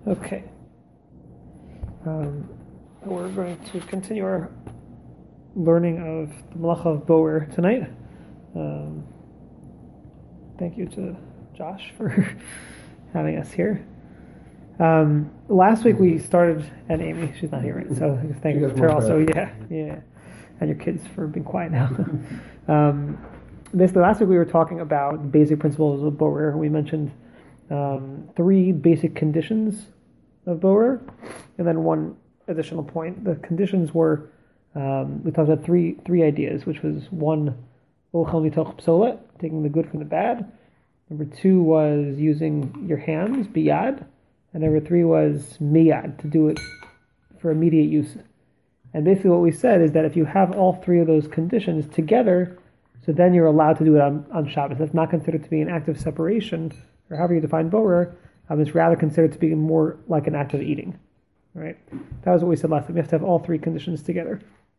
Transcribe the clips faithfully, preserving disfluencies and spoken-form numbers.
Okay. Um, we're going to continue our learning of the Malacha of Boer tonight. Um, thank you to Josh for having us here. Um, last week we started, and Amy, she's not here, right? So thank you to her also. Yeah, yeah. And your kids for being quiet now. um, basically, last week we were talking about basic principles of Boer. We mentioned um, three basic conditions of Boer, and then one additional point. The conditions were, um, we talked about three three ideas, which was one, ochel mitoch psolet, taking the good from the bad. Number two was using your hands, biyad. And number three was miyad, to do it for immediate use. And basically what we said is that if you have all three of those conditions together, so then you're allowed to do it on, on Shabbos. That's not considered to be an act of separation, or however you define Boer. Um, it's rather considered to be more like an act of eating. Right? That was what we said last time. You have to have all three conditions together.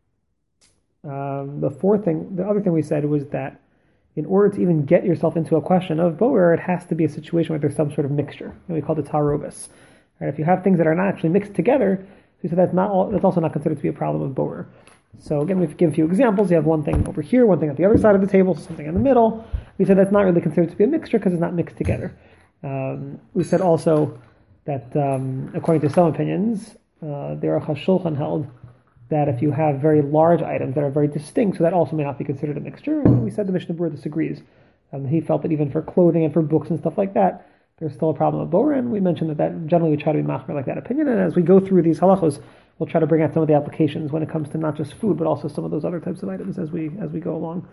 Um, the fourth thing, the other thing we said was that in order to even get yourself into a question of Boer, it has to be a situation where there's some sort of mixture. And we call it tarobus. Right? If you have things that are not actually mixed together, we said that's not all, that's also not considered to be a problem of Boer. So again, we've given a few examples. You have one thing over here, one thing at the other side of the table, something in the middle. We said that's not really considered to be a mixture because it's not mixed together. Um, we said also that um, according to some opinions, uh, the Aruch HaShulchan held that if you have very large items that are very distinct, so that also may not be considered a mixture. And we said the Mishnah Berurah disagrees. Um, he felt that even for clothing and for books and stuff like that, there's still a problem of Boer, and we mentioned that, that generally we try to be machmer like that opinion, and as we go through these halachos, we'll try to bring out some of the applications when it comes to not just food, but also some of those other types of items as we as we go along.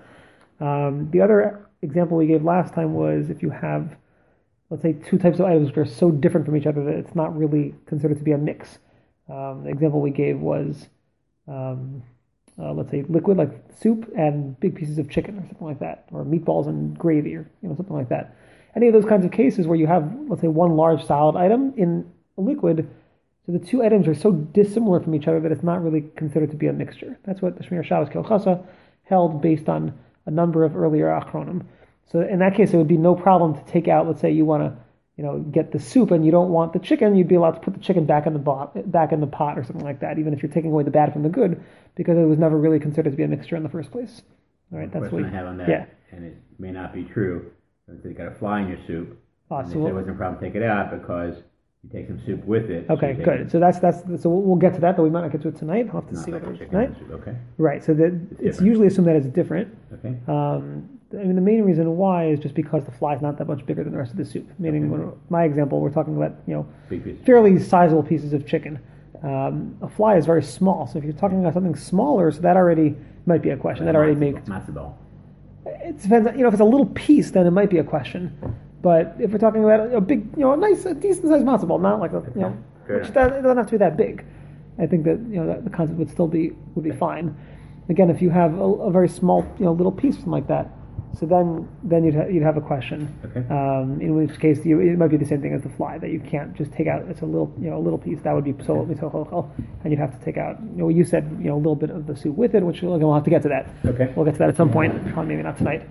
Um, the other example we gave last time was if you have, let's say, two types of items which are so different from each other that it's not really considered to be a mix. Um, the example we gave was, um, uh, let's say, liquid like soup and big pieces of chicken or something like that, or meatballs and gravy or you know something like that. Any of those kinds of cases where you have, let's say, one large solid item in a liquid, so the two items are so dissimilar from each other that it's not really considered to be a mixture. That's what the Shmir Shabbos Kilchasa held based on a number of earlier achronim. So in that case, it would be no problem to take out, let's say you want to, you know, get the soup and you don't want the chicken, you'd be allowed to put the chicken back in the pot, back in the pot or something like that, even if you're taking away the bad from the good, because it was never really considered to be a mixture in the first place. All right, the that's question what I have on that, yeah. and it may not be true, but you got a fly in your soup. Awesome. And they said it wasn't a problem to take it out because you take some soup with it. Okay, so good. It. So that's that's so we'll, we'll get to that, though we might not get to it tonight. I'll have to Not see like what it is chicken tonight. soup. Okay. Right. So that it's, it's usually assumed that it's different. Okay. Um, I mean, the main reason why is just because the fly is not that much bigger than the rest of the soup. Meaning, Okay. when, my example, we're talking about you know Big piece. fairly sizable pieces of chicken. Um, a fly is very small, so if you're talking about something smaller, so that already might be a question. That already makes matzo ball. It depends. You know, if it's a little piece, then it might be a question. But if we're talking about a big, you know, a nice, a decent sized matzo ball, not like a, you know, Fair which enough. does, it doesn't have to be that big. I think that you know that the concept would still be would be fine. Again, if you have a, a very small, you know, little piece, something like that, so then then you'd ha- you'd have a question. Okay. Um, in which case, you, it might be the same thing as the fly that you can't just take out. It's a little, you know, a little piece that would be so and you'd have to take out. You know, you said you know a little bit of the soup with it, which we'll, we'll have to get to that. Okay. We'll get to that at some point. Probably maybe not tonight.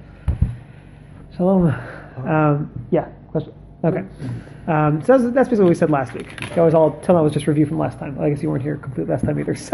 Shalom. Um, yeah. Question. Okay. Um, so that's, that's basically what we said last week. That was all. Tell me, that was just review from last time. I guess you weren't here completely last time either. So,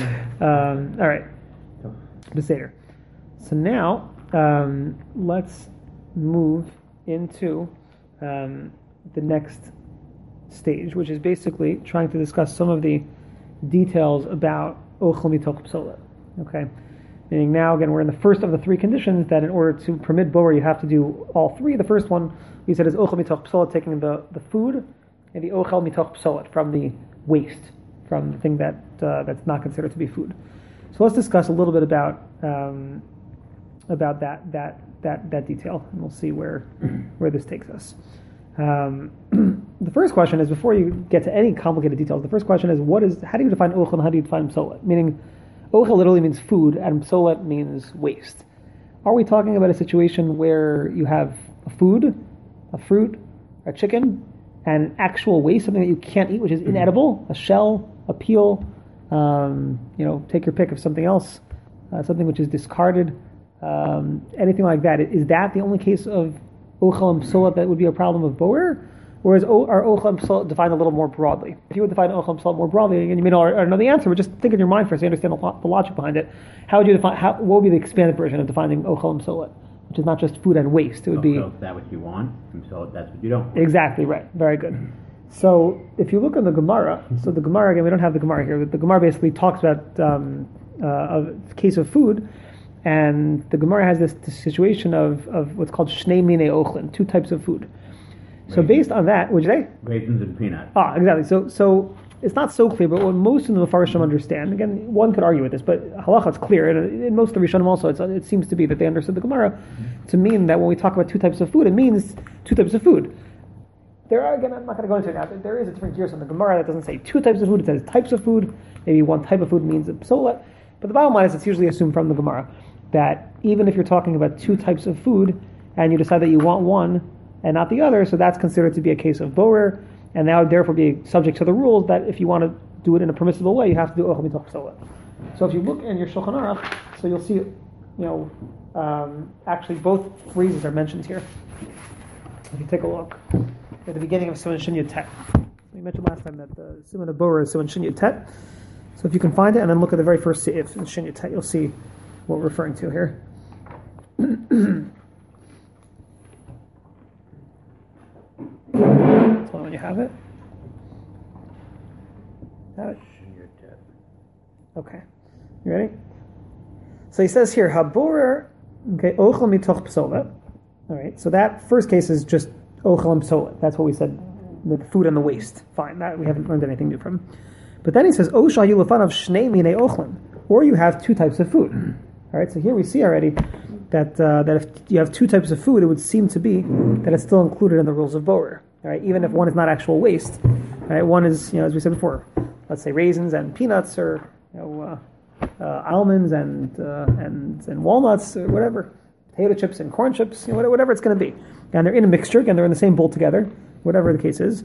um, all right. Beseder. So now um, let's move into um, the next stage, which is basically trying to discuss some of the details about ochel mitoch psolet. Okay. Meaning now, again, we're in the first of the three conditions that in order to permit boer, you have to do all three. The first one, we said, is ochel mitoch psolet, taking the, the food, and the ochel mitoch psolet, from the waste, from the thing that uh, that's not considered to be food. So let's discuss a little bit about um, about that that that that detail, and we'll see where where this takes us. Um, the first question is, before you get to any complicated details, the first question is, what is how do you define ochel and how do you define psolet? Meaning, ochel literally means food, and psolet means waste. Are we talking about a situation where you have a food, a fruit, a chicken, and actual waste, something that you can't eat, which is inedible, a shell, a peel, um, you know, take your pick of something else, uh, something which is discarded, um, anything like that? Is that the only case of ochel and psolet that would be a problem of boer? Whereas o, our ochel psola defined a little more broadly. If you would define ochel psola more broadly, and you may not know the answer, but just think in your mind first, so you understand the, the logic behind it. How would you define? How, what would be the expanded version of defining ochel psola, which is not just food and waste? It would be. So is that what you want? And so that's what you don't want. Exactly right. Very good. So if you look in the Gemara, so the Gemara again, we don't have the Gemara here, but the Gemara basically talks about um, uh, a case of food. And the Gemara has this, this situation of, of what's called shnei minei ochlin, two types of food. So based on that, would you say? Raisins and peanuts. Ah, exactly. So so it's not so clear, but what most of the Mefarshim understand, again, one could argue with this, but halacha it's clear, and in most of the Rishonim also, it's, it seems to be that they understood the Gemara to mean that when we talk about two types of food, it means two types of food. There are, again, I'm not going to go into it now, but there is a different gears on the Gemara that doesn't say two types of food, it says types of food. Maybe one type of food means a psola. But the bottom line is it's usually assumed from the Gemara that even if you're talking about two types of food and you decide that you want one and not the other, so that's considered to be a case of borer, and that would therefore be subject to the rules that if you want to do it in a permissible way, you have to do ochel mitoch psola. So if you look in your Shulchan Aruch, so you'll see, you know, um, actually both phrases are mentioned here. If you take a look at the beginning of Siman Shin Yud Tet, we mentioned last time that the Siman of borer is Siman Shin Yud Tet. So if you can find it, and then look at the very first seif in Shin Yud Tet, you'll see what we're referring to here. So when you have it, have it. Okay, you ready? So he says here, haborer, okay, ochel mitoch psola. All right, so that first case is just ochel and psola. That's what we said, the food and the waste. Fine, that we haven't learned anything new from. But then he says, osha yulafan of shnei minei ochlin, or you have two types of food. All right, so here we see already that uh, that if you have two types of food, it would seem to be that it's still included in the rules of borer. All right, even if one is not actual waste. All right, one is, you know, as we said before, let's say raisins and peanuts, or you know, uh, uh, almonds and uh, and and walnuts, or whatever, potato chips and corn chips, you know, whatever it's going to be, and they're in a mixture, and they're in the same bowl together, whatever the case is.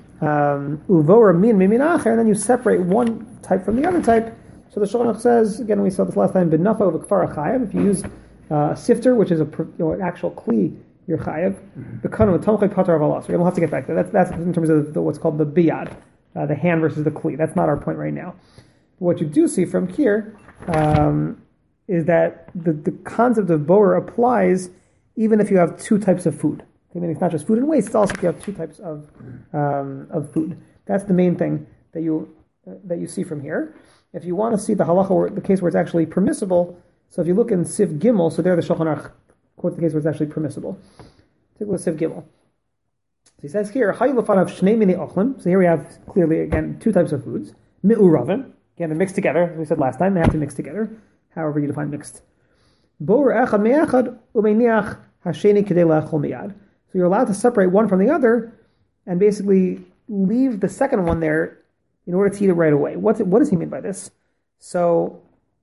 Uvorer min miminacher, and then you separate one type from the other type. So the Shulchan Aruch says, again, we saw this last time, b'nafa of kfar chayav. If you use uh, a sifter, which is a you know, an actual kli, you're chayav. The kanu tamchay pater of alas. We'll have to get back to that. That's, that's in terms of the, what's called the biyad, uh, the hand versus the kli. That's not our point right now. But what you do see from here um, is that the, the concept of borer applies even if you have two types of food. I mean, it's not just food and waste; it's also if you have two types of um, of food. That's the main thing that you uh, that you see from here. If you want to see the halacha, or the case where it's actually permissible, so if you look in Sif Gimel, so there the Shulchan Aruch quotes the case where it's actually permissible. Take a look at Sif Gimel. So he says here, Hayulafan of Shnei Minei Ochlim. So here we have clearly again two types of foods. Mi'uravim. Again, they're mixed together. As we said last time, they have to mix together. However you define mixed. Borer echad me'echad umeiniach hasheni kedei la'achol miyad. So you're allowed to separate one from the other, and basically leave the second one there in order to eat it right away. What's it, what does he mean by this? So,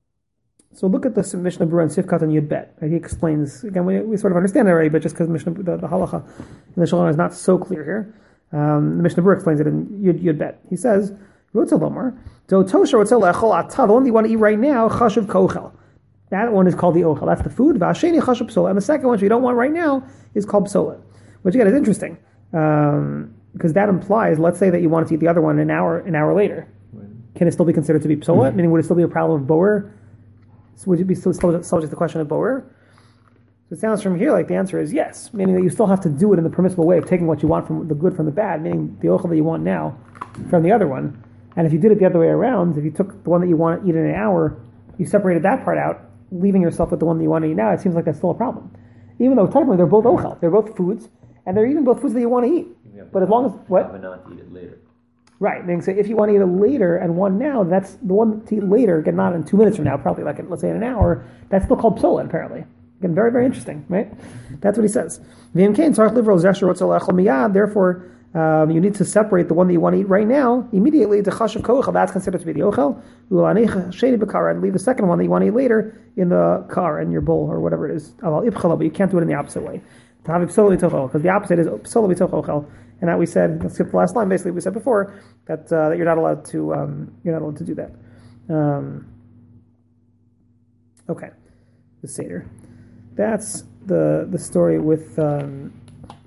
so look at the Mishnah Berurah and Sifkat and Yud Bet. Right? He explains, again, we, we sort of understand it already, but just because Mishnah, the, the halacha in the Shalom is not so clear here, um, the Mishnah Berurah explains it in Yud, Yud Bet. He says, Rotza Lomar, Do Tosha Rotza Lechol Ata, the one you want to eat right now, Chashuv Kochel. That one is called the Ochel. That's the food. V'asheni Chashuv Psola. And the second one, which you don't want right now, is called Psola. Which again is interesting. Um, because that implies, let's say that you want to eat the other one an hour an hour later. Right. Can it still be considered to be psola? Mm-hmm. Meaning, would it still be a problem of borer? So would it be still subject to the question of borer? So it sounds from here like the answer is yes, meaning that you still have to do it in the permissible way of taking what you want from the good from the bad, meaning the ochel that you want now from the other one. And if you did it the other way around, if you took the one that you want to eat in an hour, you separated that part out, leaving yourself with the one that you want to eat now, it seems like that's still a problem. Even though technically they're both ochel, they're both foods, and they're even both foods that you want to eat. But as long as what? Have not eat it later. Right. Then say if you want to eat it later and one now, that's the one to eat later. Again, not in two minutes from now, probably like in, let's say in an hour. That's still called psola, apparently. Again, very very interesting, right? That's what he says. Therefore, um, you need to separate the one that you want to eat right now immediately. The chashav kochel, that's considered to be the ochel. And leave the second one that you want to eat later in the kar, in your bowl or whatever it is. But you can't do it in the opposite way. Because the opposite is psola mitoch ochel, and that we said. Let's skip the last line. Basically, we said before that uh, that you're not allowed to um, you're not allowed to do that. Um, okay, the seder. That's the the story with um,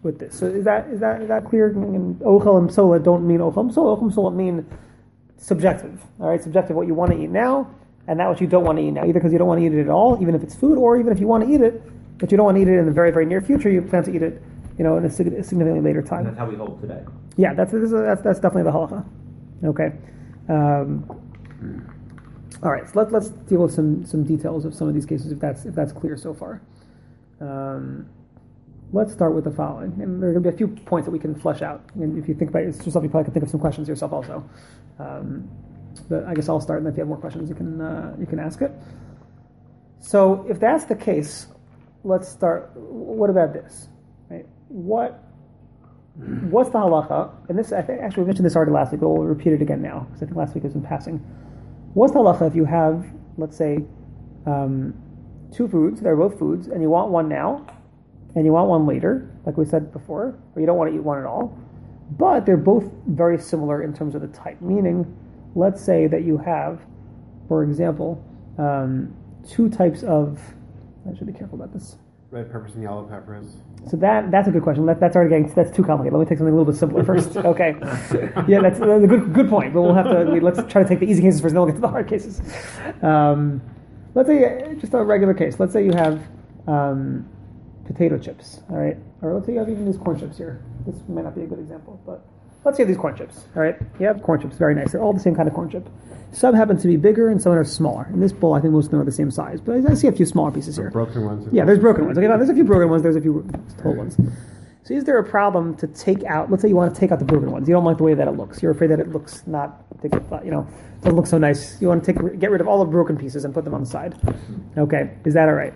with this. So is that is that is that clear? And ochel and psola don't mean ochel and psola. Ochel and psola mean subjective. All right, subjective. What you want to eat now, and not what you don't want to eat now. Either because you don't want to eat it at all, even if it's food, or even if you want to eat it, but you don't want to eat it in the very very near future. You plan to eat it, you know, in a significantly later time. And that's how we hold today. Yeah, that's this is, that's that's definitely the halacha. Okay. Um, all right, so let, let's deal with some, some details of some of these cases if that's if that's clear so far. Um, let's start with the following, and there are going to be a few points that we can flesh out. And if you think about it yourself, you probably can think of some questions yourself also. Um, but I guess I'll start, and if you have more questions, you can uh, you can ask it. So if that's the case, let's start. What about this? Right? What what's the halacha? And this, I think, actually we mentioned this already last week, but we'll repeat it again now because I think last week was in passing. What's the halacha if you have, let's say, um, two foods, they're both foods, and you want one now, and you want one later, like we said before, or you don't want to eat one at all, but they're both very similar in terms of the type. Meaning, let's say that you have, for example, um, two types of, I should be careful about this. Red peppers and yellow peppers. So that that's a good question. That, that's already getting, that's too complicated. Let me take something a little bit simpler first. Okay. Yeah, that's a good good point. But we'll have to we, let's try to take the easy cases first, and then we'll get to the hard cases. Um, let's say just a regular case. Let's say you have um, potato chips. All right, or let's say you have even these corn chips here. This might not be a good example, but let's say you have these corn chips. All right, you have corn chips. Very nice. They're all the same kind of corn chip. Some happen to be bigger and some are smaller. In this bowl, I think most of them are the same size, but I see a few smaller pieces here. Broken ones. Yeah, there's broken ones. Okay, now there's a few broken ones. There's a few whole ones. So is there a problem to take out? Let's say you want to take out the broken ones. You don't like the way that it looks. You're afraid that it looks not, you know, doesn't look so nice. You want to take get rid of all the broken pieces and put them on the side. Okay, is that all right?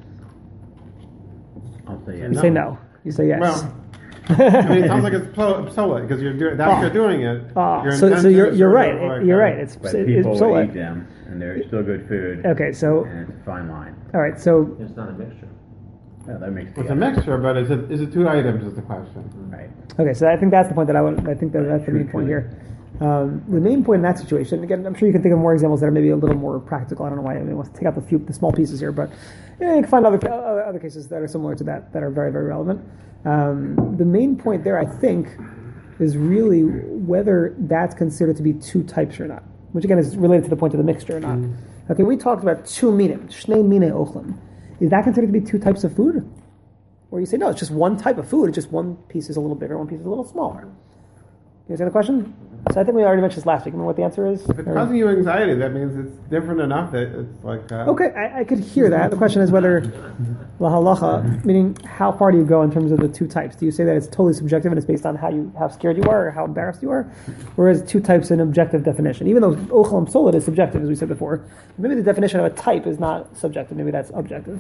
I'll say yes. You no. say no. You say yes. Well, I mean, it sounds like it's psola because you're doing that. Oh. You're doing it. Oh, your so, so you're you're right. Like, You're uh, right. It's But it, people it's will psola. eat them, and they're still good food. Okay, so And it's a fine line. all right, so It's not a mixture. Yeah, that makes It's a mixture, but is it is it two items? Is the question. Right. okay, so I think that's the point that I would. I think that that's the main point here. Um, the main point in that situation, again, I'm sure you can think of more examples that are maybe a little more practical. I don't know why I mean, want to take out the few, the small pieces here, but yeah, you can find other other other cases that are similar to that that are very very relevant. Um, the main point there, I think, is really whether that's considered to be two types or not, which again is related to the point of the mixture or not. Mm. Okay, we talked about two minim, shnei minei ochlim. Is that considered to be two types of food? Or you say, no, it's just one type of food, it's just one piece is a little bigger, one piece is a little smaller. You understand the question? So I think we already mentioned this last week. Remember what the answer is? If it's causing you anxiety, that means it's different enough that it's like. Uh, Okay, I, I could hear that. The question is whether la halacha, meaning how far do you go in terms of the two types? Do you say that it's totally subjective and it's based on how you how scared you are or how embarrassed you are, or is two types an objective definition? Even though ochel and psola is subjective, as we said before, maybe the definition of a type is not subjective. Maybe that's objective.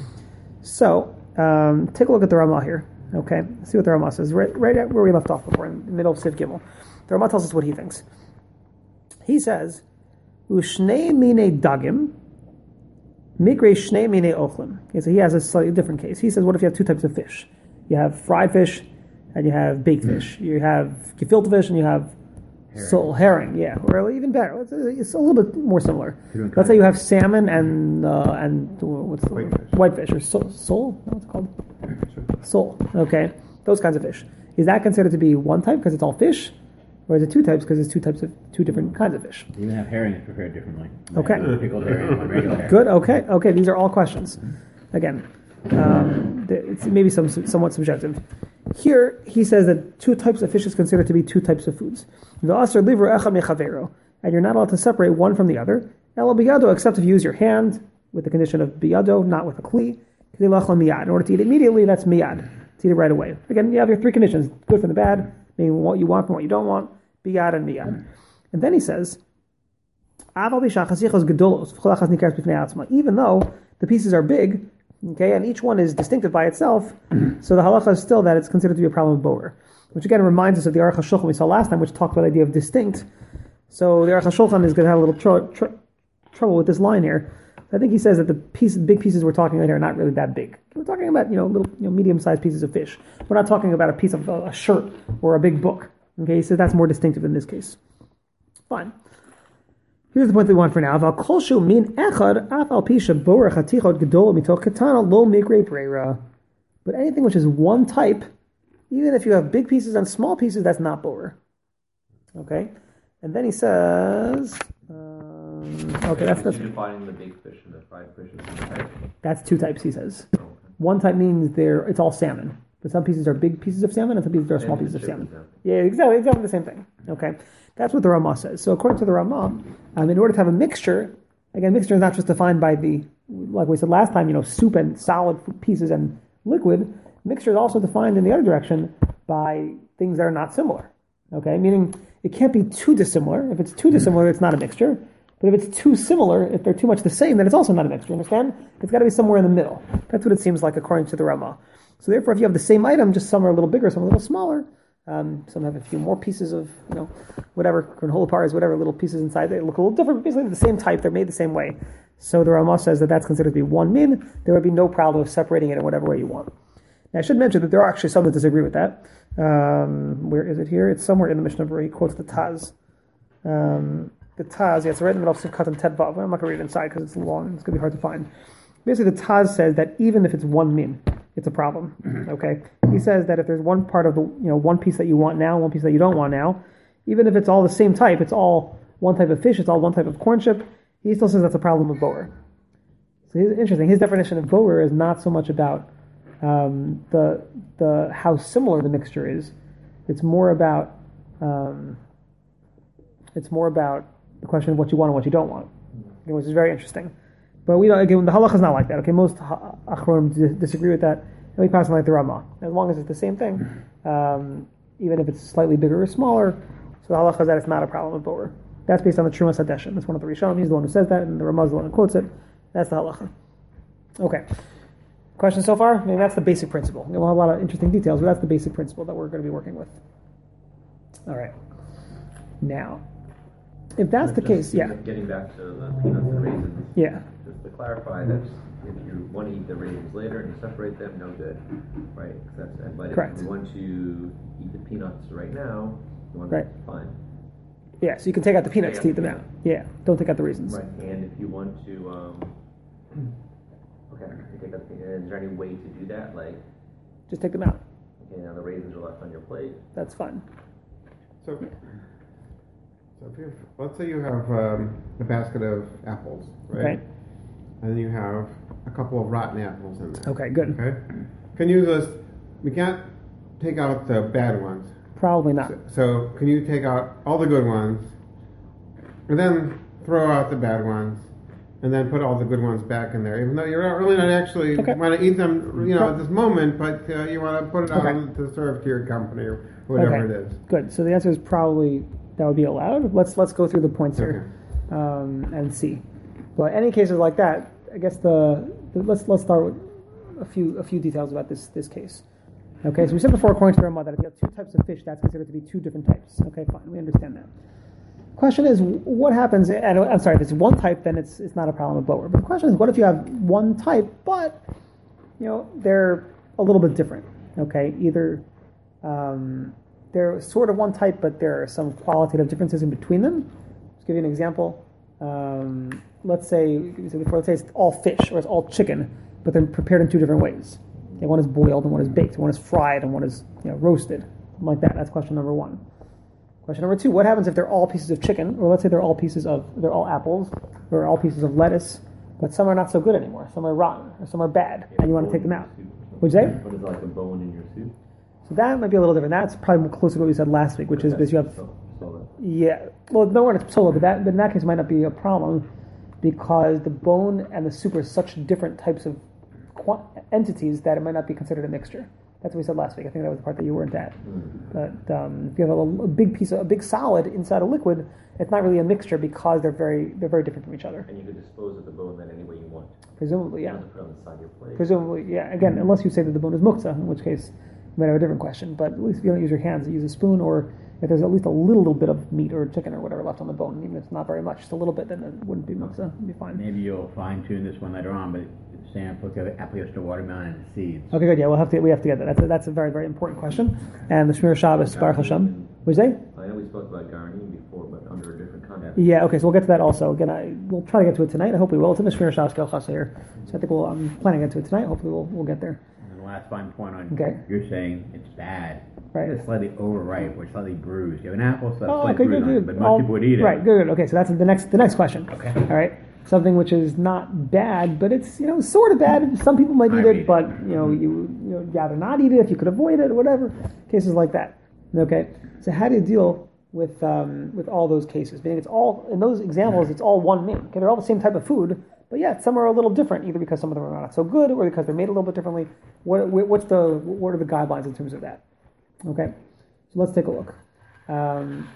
So um, take a look at the Ramah here. Okay, let's see what the Ramah says. Right, right at where we left off before, in the middle of Siv Gimel. The Ramah tells us what he thinks. He says, "Ushnei mine dagim, mikre shnei mine ochlim." Okay, so he has a slightly different case. He says, "What if you have two types of fish? You have fried fish, and you have baked fish. You have gefilte fish, and you have Herring. sole herring. Yeah, or even better. It's a, it's a little bit more similar. Let's say you have salmon and uh, and what's the Whitefish. whitefish or sole? Sole? What's it called? Sole. Okay, those kinds of fish. Is that considered to be one type because it's all fish, or is it two types because it's two types of two different kinds of fish? You even have herrings prepared differently. Okay. One pickled herring, one regular herring. Good. Okay. Okay. These are all questions. Again, um, it's maybe some somewhat subjective. Here, he says that two types of fish is considered to be two types of foods. And you're not allowed to separate one from the other. Except if you use your hand with the condition of biyado, not with a kli. In order to eat immediately, that's miyad. To eat it right away. Again, you have your three conditions: good from the bad, meaning what you want from what you don't want, biyad and miyad. And then he says, even though the pieces are big, okay, and each one is distinctive by itself, so the halacha is still that it's considered to be a problem of boer, which again reminds us of the Aruch HaShulchan we saw last time, which talked about the idea of distinct. So the Aruch HaShulchan is going to have a little tr- tr- trouble with this line here. I think he says that the piece, big pieces we're talking about here are not really that big. We're talking about you know little, you know, medium-sized pieces of fish. We're not talking about a piece of a shirt or a big book. Okay, he says that's more distinctive in this case. Fine. Here's the point that we want for now. But anything which is one type, Even if you have big pieces and small pieces, that's not boer. Okay? And then he says, um, okay, that's, that's defining the big fish and the fried fish as one type. That's two types, he says. Oh, okay. One type means they're it's all salmon, but some pieces are big pieces of salmon, and some pieces are small pieces of salmon. Yeah, exactly, exactly the same thing. Okay, that's what the Ramah says. So according to the Ramah, um, in order to have a mixture, again, mixture is not just defined by the, like we said last time, you know, soup and solid pieces and liquid. Mixture is also defined in the other direction by things that are not similar. Okay, meaning it can't be too dissimilar. If it's too dissimilar, it's not a mixture. But if it's too similar, if they're too much the same, then it's also not a mixture. You understand? It's got to be somewhere in the middle. That's what it seems like according to the Ramah. So therefore, if you have the same item, just some are a little bigger, some a little smaller, um, some have a few more pieces of, you know, whatever, granola whatever little pieces inside, they look a little different, basically the same type, they're made the same way. So the Ramah says that that's considered to be one min. There would be no problem of separating it in whatever way you want. Now, I should mention that there are actually some that disagree with that. Um, where is it here? It's somewhere in the Mishnah where he quotes the Taz. Um, the Taz, yeah, it's right in the middle of Sukkot and Tet Vav. I'm not going to read it inside because it's long. It's going to be hard to find. Basically, the Taz says that even if it's one min, it's a problem. Okay, he says that if there's one part of the, you know, one piece that you want now, one piece that you don't want now, even if it's all the same type, it's all one type of fish, it's all one type of corn chip, he still says that's a problem of boer. So it's interesting. His definition of boer is not so much about um, the the how similar the mixture is. It's more about um, it's more about the question of what you want and what you don't want, okay, which is very interesting. But we don't, again, the halacha is not like that. Okay, most achronim disagree with that, and we pass on like the Ramah. As long as it's the same thing, um, even if it's slightly bigger or smaller, so the halacha is that it's not a problem with boer. That's based on the Trumas Hadeshin. That's one of the Rishonim. He's the one who says that, and the Ramah is the one who quotes it. That's the halacha. Okay. Questions so far? I mean, that's the basic principle. We'll have a lot of interesting details, but that's the basic principle that we're going to be working with. All right. Now, if that's the case, yeah. Getting back to the peanuts and raisins. Yeah. Just to clarify, that's if you want to eat the raisins later and you separate them, no good, right? That's, but Correct. if you want to eat the peanuts right now, you want Right. to fine. Yeah, so you can take out the peanuts to eat them out. Yeah, don't take out the raisins. Right, and if you want to, um, okay, you take out the peanuts. Is there any way to do that? Like, Just take them out. okay, now the raisins are left on your plate. That's fine. So, so if you let's say you have um, a basket of apples, right? Okay. And then you have a couple of rotten apples in there. Okay, good. Okay. Can you just? We can't take out the bad ones. Probably not. So, so can you take out all the good ones, and then throw out the bad ones, and then put all the good ones back in there? Even though you're not really not actually Okay. want to eat them, you know, at this moment, but uh, you want to put it Okay. on to serve to your company or whatever Okay. it is. Good. So the answer is probably that would be allowed. Let's let's go through the points here um, and see. But any cases like that, I guess the, the let's let's start with a few a few details about this this case. Okay, so we said before, according to the Ramah, that if you have two types of fish, that's considered to be two different types. Okay, fine, we understand that. Question is, what happens? And I'm sorry, if it's one type, then it's it's not a problem with boer. But the question is, what if you have one type, but you know they're a little bit different? Okay, either um, they're sort of one type, but there are some qualitative differences in between them. Let's give you an example. Um, let's say before, let's say it's all fish or it's all chicken, but they're prepared in two different ways. Okay, one is boiled and one is baked. One is fried and one is you know, roasted. Something like that. That's question number one. Question number two, what happens if they're all pieces of chicken, or let's say they're all pieces of, they're all apples, or all pieces of lettuce, but some are not so good anymore. Some are rotten, or some are bad, and you want to take them out. What'd you say? What is like a bone in your soup? So that might be a little different. That's probably more closer to what we said last week, which is because you have, So, so yeah, well, no, it's solo, but that, but in that case it might not be a problem, because the bone and the soup are such different types of qu- entities that it might not be considered a mixture. That's what we said last week. I think that was the part that you weren't at. But um, if you have a, a big piece of a big solid inside a liquid, it's not really a mixture because they're very they're very different from each other. and you could dispose of the bone then any way you want. Presumably, You yeah. don't have to put it on the side of your plate. Presumably, yeah. Again, unless you say that the bone is muktzah, in which case you might have a different question. But at least if you don't use your hands, you use a spoon, or if there's at least a little, little bit of meat or chicken or whatever left on the bone, even if it's not very much, just a little bit, then it wouldn't be muktzah. It'd be fine. Maybe you'll fine tune this one later on, but it's saying put the apple, the watermelon, and the seeds. Okay, good. Yeah, we'll have to we have to get that. That's a, that's a very very important question. And the Shmir Shabbos Baruch Hashem. What did you say? I know we spoke about gardening before, but under a different context. Yeah. Okay. So we'll get to that also. Again, I we'll try to get to it tonight. I hope we will. It's in the Shmir Shabbos Kel Chasa here, so I think we'll. I'm planning to get to it tonight. Hopefully, we'll we'll get there. And last fine point on, Okay. you're saying it's bad. Right. It's slightly overripe or slightly bruised. You have an apple, so Oh, slightly okay, bruised good, on it, good. but most All- people would eat it. Right, good, good. Okay, so that's the next the next question. Okay. All right. Something which is not bad, but it's, you know, sort of bad. Some people might I eat read it, it. but, you know, you, you know, rather not eat it if you could avoid it or whatever. Cases like that. Okay. So how do you deal with um, with all those cases? Meaning it's all, in those examples, it's all one meal. Okay, they're all the same type of food, but yeah, some are a little different, either because some of them are not so good or because they're made a little bit differently. What, what's the, what are the guidelines in terms of that? Okay. So let's take a look. Um,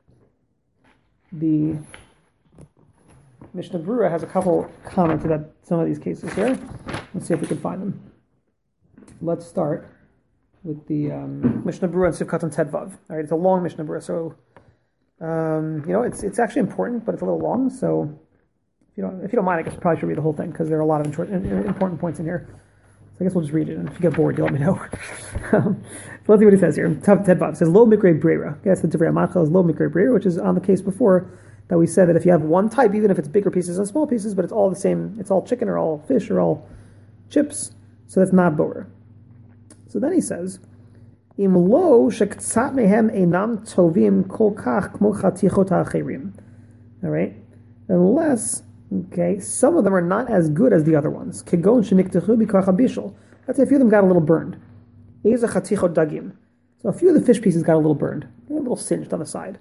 the Mishnah Berurah has a couple comments about some of these cases here. Let's see if we can find them. Let's start with the um, Mishnah Berurah and Sivkat and Tedvav. All right, it's a long Mishnah Berurah, so um, you know it's it's actually important, but it's a little long. So if you don't if you don't mind, I guess you probably should read the whole thing because there are a lot of important, important points in here. So I guess we'll just read it, and if you get bored, you let me know. um, so let's see what he says here. Tedvav it says Lo Mikre Brera. Yes, the Divrei Machal is Lo Mikre Brera, which is on the case before that we said that if you have one type, even if it's bigger pieces and small pieces, but it's all the same, it's all chicken or all fish or all chips, so that's not boer. So then he says, Im lo shektzat mehem einam tovim kol kach kmo chatichot ha'acherim. All right, unless okay, some of them are not as good as the other ones. Kegon sheniktechu b'kach habishol. Let's say a few of them got a little burned. Eza chatichot dagim. So a few of the fish pieces got a little burned, a little singed on the side.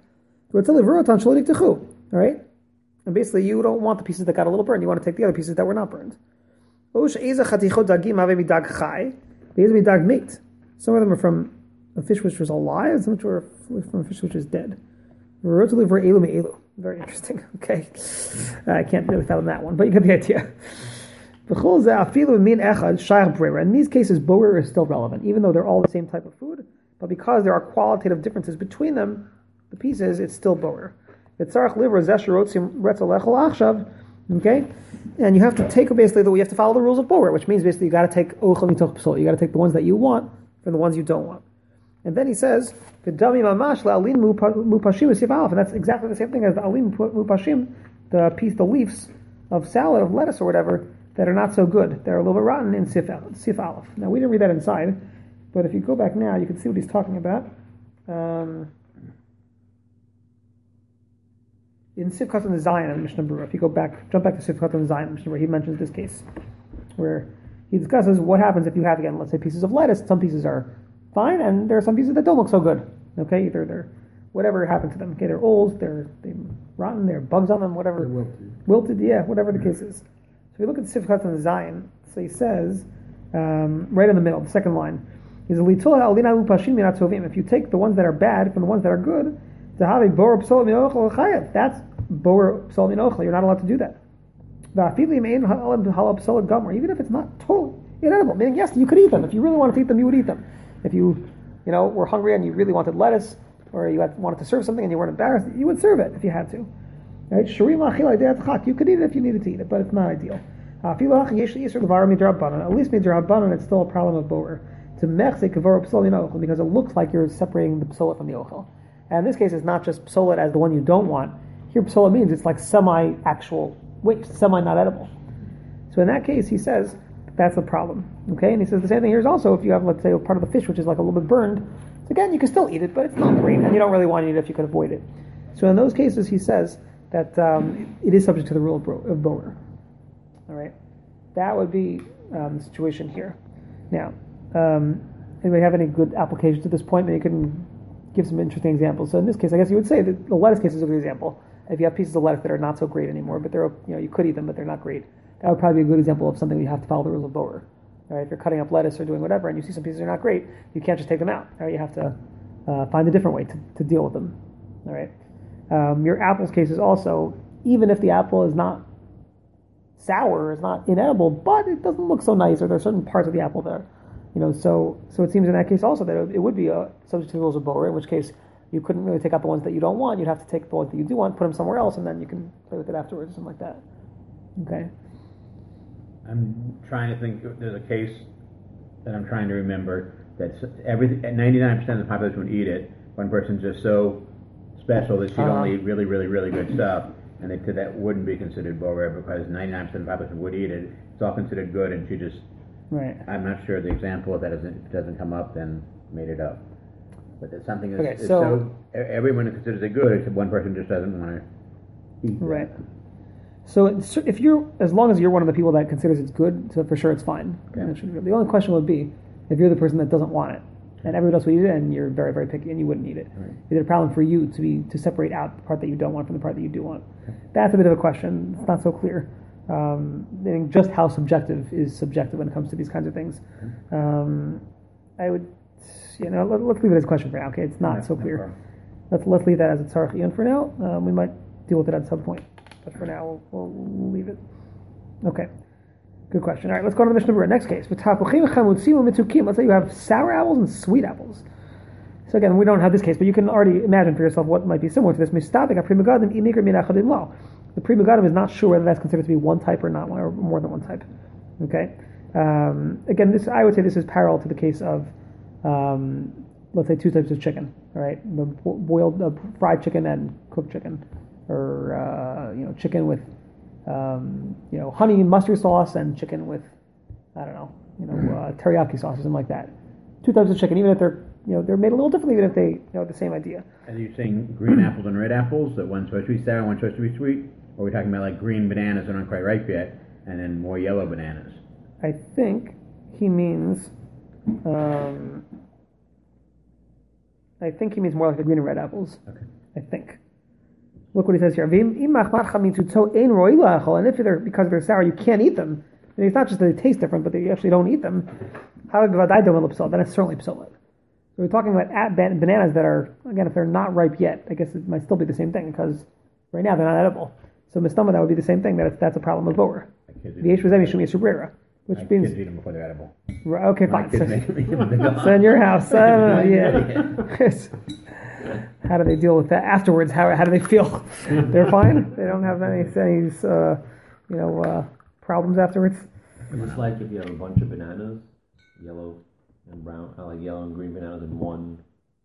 All right, and basically you don't want the pieces that got a little burned. You want to take the other pieces that were not burned. Some of them are from a fish which was alive, some which were from a fish which was dead. Very interesting. Okay, I can't really fathom that one, but you get the idea. In these cases, boer is still relevant, even though they're all the same type of food. But because there are qualitative differences between them, the pieces, it's still boer. Okay, and you have to take basically the, you have to follow the rules of boer, which means basically you got to take ochel mitoch psol. You got to take the ones that you want from the ones you don't want. And then he says, "V'dami mamash la'alin mupashim esif alef," and that's exactly the same thing as the alin mupashim, the piece, the leaves of salad, of lettuce or whatever that are not so good. They're a little bit rotten in sif sif alef. Now we didn't read that inside, but if you go back now, you can see what he's talking about. Um, In Sivkat and Zion in Mishnah Berurah, if you go back, jump back to Sivkat and Zion in Mishnah Berurah, he mentions this case, where he discusses what happens if you have, again, let's say pieces of lettuce. Some pieces are fine, and there are some pieces that don't look so good. Okay, either they're, whatever happened to them. Okay, they're old, they're, they're rotten, there are bugs on them, whatever. They're wilted. Wilted, yeah, whatever the case is. So if you look at Sivkat and Zion, so he says, um, right in the middle, the second line, is if you take the ones that are bad from the ones that are good, that's boer psol min ochel. You're not allowed to do that. Even if it's not totally inedible, meaning yes, you could eat them. If you really wanted to eat them, you would eat them. If you, you know, were hungry and you really wanted lettuce, or you had, wanted to serve something and you weren't embarrassed, you would serve it if you had to. Right? You could eat it if you needed to eat it, but it's not ideal. At least midrabanan, it's still a problem of boer. Because it looks like you're separating the psola from the ochel. And in this case, it's not just psola as the one you don't want. Here, psola means it's like semi-actual waste, semi-not edible. So in that case, he says that's the problem. Okay, and he says the same thing here is also if you have, let's say, a part of the fish which is like a little bit burned. So again, you can still eat it, but it's not great, and you don't really want to eat it if you can avoid it. So in those cases, he says that um, it is subject to the rule of, bro- of boer. All right, that would be um, the situation here. Now, um, anybody have any good applications to this point? Maybe you can give some interesting examples. So in this case, I guess you would say that the lettuce case is a good example. If you have pieces of lettuce that are not so great anymore, but they're, you know, you could eat them, but they're not great, that would probably be a good example of something you have to follow the rules of boer. All right, if you're cutting up lettuce or doing whatever, and you see some pieces are not great, you can't just take them out. All right, you have to uh, find a different way to, to deal with them. All right. Um, your apples case is also, even if the apple is not sour, it's not inedible, but it doesn't look so nice, or there are certain parts of the apple that are, you know, so so it seems in that case also that it, it would be a subject to the rules of boer, in which case you couldn't really take out the ones that you don't want. You'd have to take the ones that you do want, put them somewhere else, and then you can play with it afterwards, something like that. Okay. I'm trying to think. There's a case that I'm trying to remember that every ninety-nine percent of the population would eat it. One person's just so special that she'd Uh-huh. only eat really, really, really good stuff, and they said that wouldn't be considered boer because ninety-nine percent of the population would eat it. It's all considered good, and she just Right. I'm not sure the example, if that doesn't, if it doesn't come up, then made it up. But it's something that's Okay, it's so- so, e- everyone considers it good, except one person just doesn't want to eat that. Right. So it's- if you're, as long as you're one of the people that considers it's good, so for sure it's fine. Okay. And it should be good. The only question would be if you're the person that doesn't want it, and everyone else would eat it, and you're very, very picky, and you wouldn't eat it. Right. Is it a problem for you to be to separate out the part that you don't want from the part that you do want? That's a bit of a question. It's not so clear. Um, I think just how subjective is subjective when it comes to these kinds of things. Um, I would, you know, let, let's leave it as a question for now. Okay, it's not No- so no clear. problem. Let's let's leave that as a tzarech iyun for now. Um, we might deal with it at some point, but for now we'll, we'll leave it. Okay, good question. All right, let's go to the Mishnah Berurah. Next case. Let's say you have sour apples and sweet apples. So again, we don't have this case, but you can already imagine for yourself what might be similar to this. The Pri Megadim is not sure whether that's considered to be one type or not, or more than one type. Okay. Um, again, this I would say this is parallel to the case of, um, let's say, two types of chicken. All right, the bo- boiled, uh, fried chicken and cooked chicken, or uh, you know, chicken with, um, you know, honey and mustard sauce, and chicken with, I don't know, you know, uh, teriyaki sauce or something like that. Two types of chicken, even if they're, you know, they're made a little differently, even if they, you know, the same idea. Are you saying green apples and red apples, that one's supposed to be sour, one's supposed to be sweet? Or are we talking about like green bananas that aren't quite ripe yet, and then more yellow bananas? I think he means, um, I think he means more like the green and red apples. Okay. I think. Look what he says here. And if they're, because they're sour, you can't eat them. And it's not just that they taste different, but that you actually don't eat them. Then it's certainly psolet. So we're talking about at ban- bananas that are, again, if they're not ripe yet, I guess it might still be the same thing, because right now they're not edible. So mistama, that would be the same thing, that it's, that's a problem of bower. V'yesh v'zeh mishum yisur, which My means... kids eat them before they're edible. Right, okay, My fine. kids So, make me eat them when they're gone. so in your house, I don't know, yeah. How do they deal with that afterwards? How how do they feel? They're fine? They don't have any, any uh, you know, uh, problems afterwards? It's like if you have a bunch of bananas, yellow and brown, uh, like yellow and green bananas in one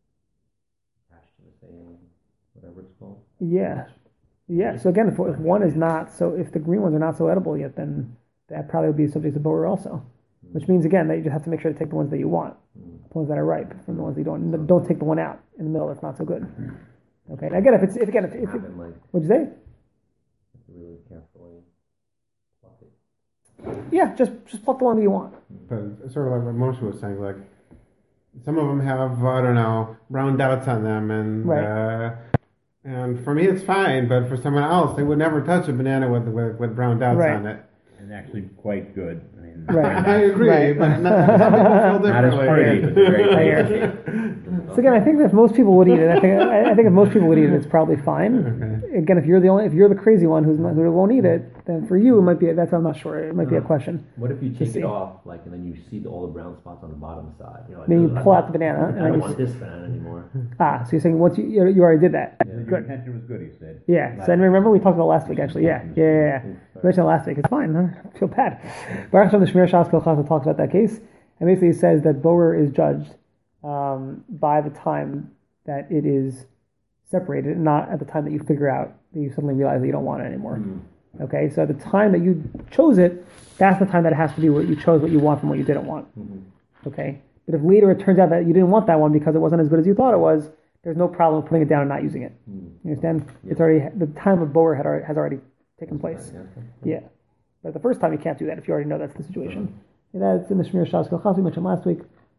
attached to the same, whatever it's called. Yeah. Yeah, so again, if, if one is not, so if the green ones are not so edible yet, then that probably would be subject to borer also. Which means, again, that you just have to make sure to take the ones that you want, the ones that are ripe, from the ones that you don't. Don't take the one out in the middle that's not so good. Okay, now again, if it's, if again, if, if it, Happen, like, what'd you say? you have to really carefully pluck it. Yeah, just just pluck the one that you want. But it's sort of like what Moshe was saying, like some of them have, I don't know, brown dots on them, and Right. uh, and for me it's fine, but for someone else, they would never touch a banana with with, with brown dots Right. on it. And actually quite good. I mean, Right. I agree, Right. but not, some people feel Not as differently. pretty, but they're very I hear. tasty. So again, I think that if most people would eat it, I think I I think if most people would eat it, it's probably fine. Okay. Again, if you're the only, if you're the crazy one who's not, who won't eat it, then for you it might be. That's I'm not sure. It might be a question. What if you To take see. it off, like, and then you see the, all the brown spots on the bottom side? You're like, Then you "Ugh, pull out the banana, and I then don't you want this banana anymore. Ah, so you're saying once you you, you already did that. Your Good. intention was good, he said. Yeah. So and remember we talked about last week actually. Yeah. Yeah. Yeah. yeah. We mentioned last week. It's fine. Huh? I feel bad. Baruch Hashem, the Shmir Shas Kilchasa talks about that case, and basically he says that borer is judged um, by the time that it is separated, not at the time that you figure out that you suddenly realize that you don't want it anymore. Mm-hmm. Okay. So at the time that you chose it, that's the time that it has to be what you chose what you want from what you didn't want. Mm-hmm. Okay. But if later it turns out that you didn't want that one because it wasn't as good as you thought it was, there's no problem putting it down and not using it. Mm-hmm. You understand? It's already the time of borer had already, has already taken place. Yeah, okay. Yeah. But the first time you can't do that if you already know that's the situation. And that's in the Shmir Shabbos Kilchas we mentioned last week.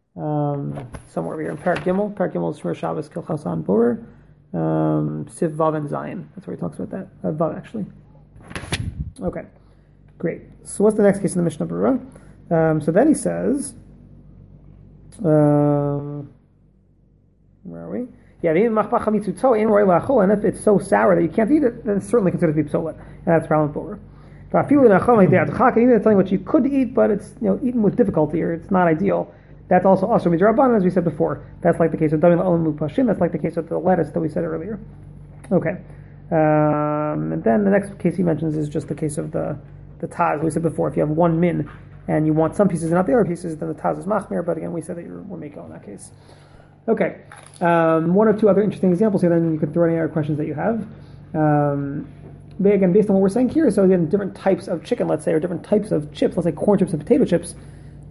Um, somewhere over here in Parak Gimel. Parak Gimel is Shmir Shabbos Kilchas on borer. Um, Siv Vav and Zion. That's where he talks about that. Uh, Vav actually. Okay. Great. So what's the next case in the Mishnah Berurah? Um, so then he says, um, where are we? Yeah, and if it's so sour that you can't eat it, then it's certainly considered to be psolet, and that's problem for. Even something which you could eat, but it's you know eaten with difficulty or it's not ideal. That's also also midrabanan, as we said before. That's like the case of damim la'olim mupashim. That's like the case of the lettuce that we said earlier. Okay, um, and then the next case he mentions is just the case of the the taz. We said before, if you have one min and you want some pieces and not the other pieces, then the taz is machmir. But again, we said that you're we're mako in that case. Okay, um, one or two other interesting examples here. Then you can throw any other questions that you have. Um, but again, based on what we're saying here, so again, different types of chicken, let's say, or different types of chips. Let's say corn chips and potato chips.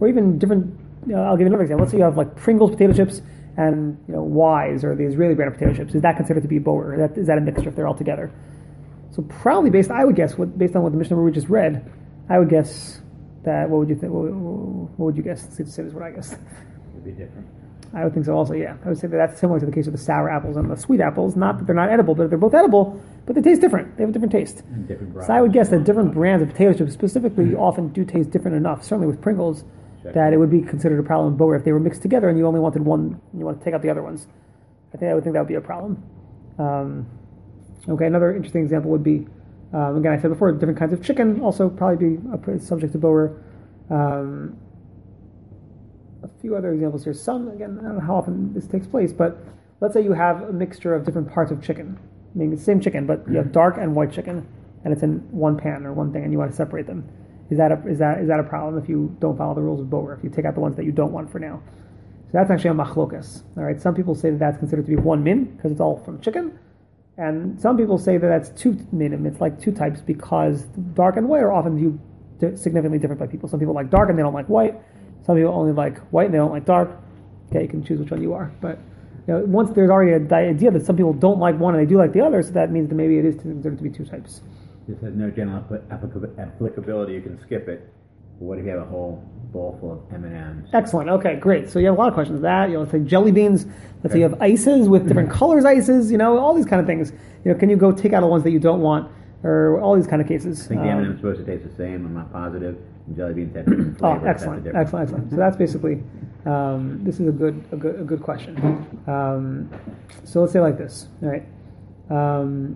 or even different. You know, I'll give you another example. Let's say you have like Pringles potato chips and you know Wise or the Israeli brand of potato chips. Is that considered to be boer? Is that, is that a mixture if they're all together? So probably based, I would guess, what, based on what the Mishnah we just read, I would guess that. What would you think? What, what would you guess? Let's see, the same as what I guess. It'd be different. I would think so also, yeah. I would say that that's similar to the case of the sour apples and the sweet apples. Not that they're not edible, but they're both edible, but they taste different. They have a different taste. And different So I would guess that different brands of potato chips specifically mm-hmm. often do taste different enough, certainly with Pringles, Check that it would be considered a problem boer if they were mixed together and you only wanted one, and you want to take out the other ones. I think I would think that would be a problem. Um, okay, another interesting example would be, um, again, I said before, different kinds of chicken also probably be a subject to boer. Um, a few other examples here. Some, again, I don't know how often this takes place, but let's say you have a mixture of different parts of chicken. I mean, it's the same chicken, but you have dark and white chicken, and it's in one pan or one thing, and you want to separate them. Is that a, is that is that a problem if you don't follow the rules of boer? If you take out the ones that you don't want for now, so that's actually a machlokas. All right, some people say that that's considered to be one min because it's all from chicken, and some people say that that's two minim. It's like two types because dark and white are often viewed significantly different by people. Some people like dark and they don't like white. Some people only like white and they don't like dark. Okay, you can choose which one you are. But you know, once there's already an idea that some people don't like one and they do like the other, so that means that maybe it is considered to be two types. This has no general applicability. You can skip it. But what if you have a whole bowl full of M and M's? Excellent. Okay, great. So you have a lot of questions. That, you know, let's say jelly beans. Let's okay. say you have ices with different colors, ices. You know, all these kind of things. You know, can you go take out the ones that you don't want, or all these kind of cases? I think the um, M and M's supposed to taste the same. I'm not positive. And jelly beans have different flavors. Oh, excellent, excellent, excellent. So that's basically. Um, this is a good, a good, a good question. Um, so let's say like this. All right. Um,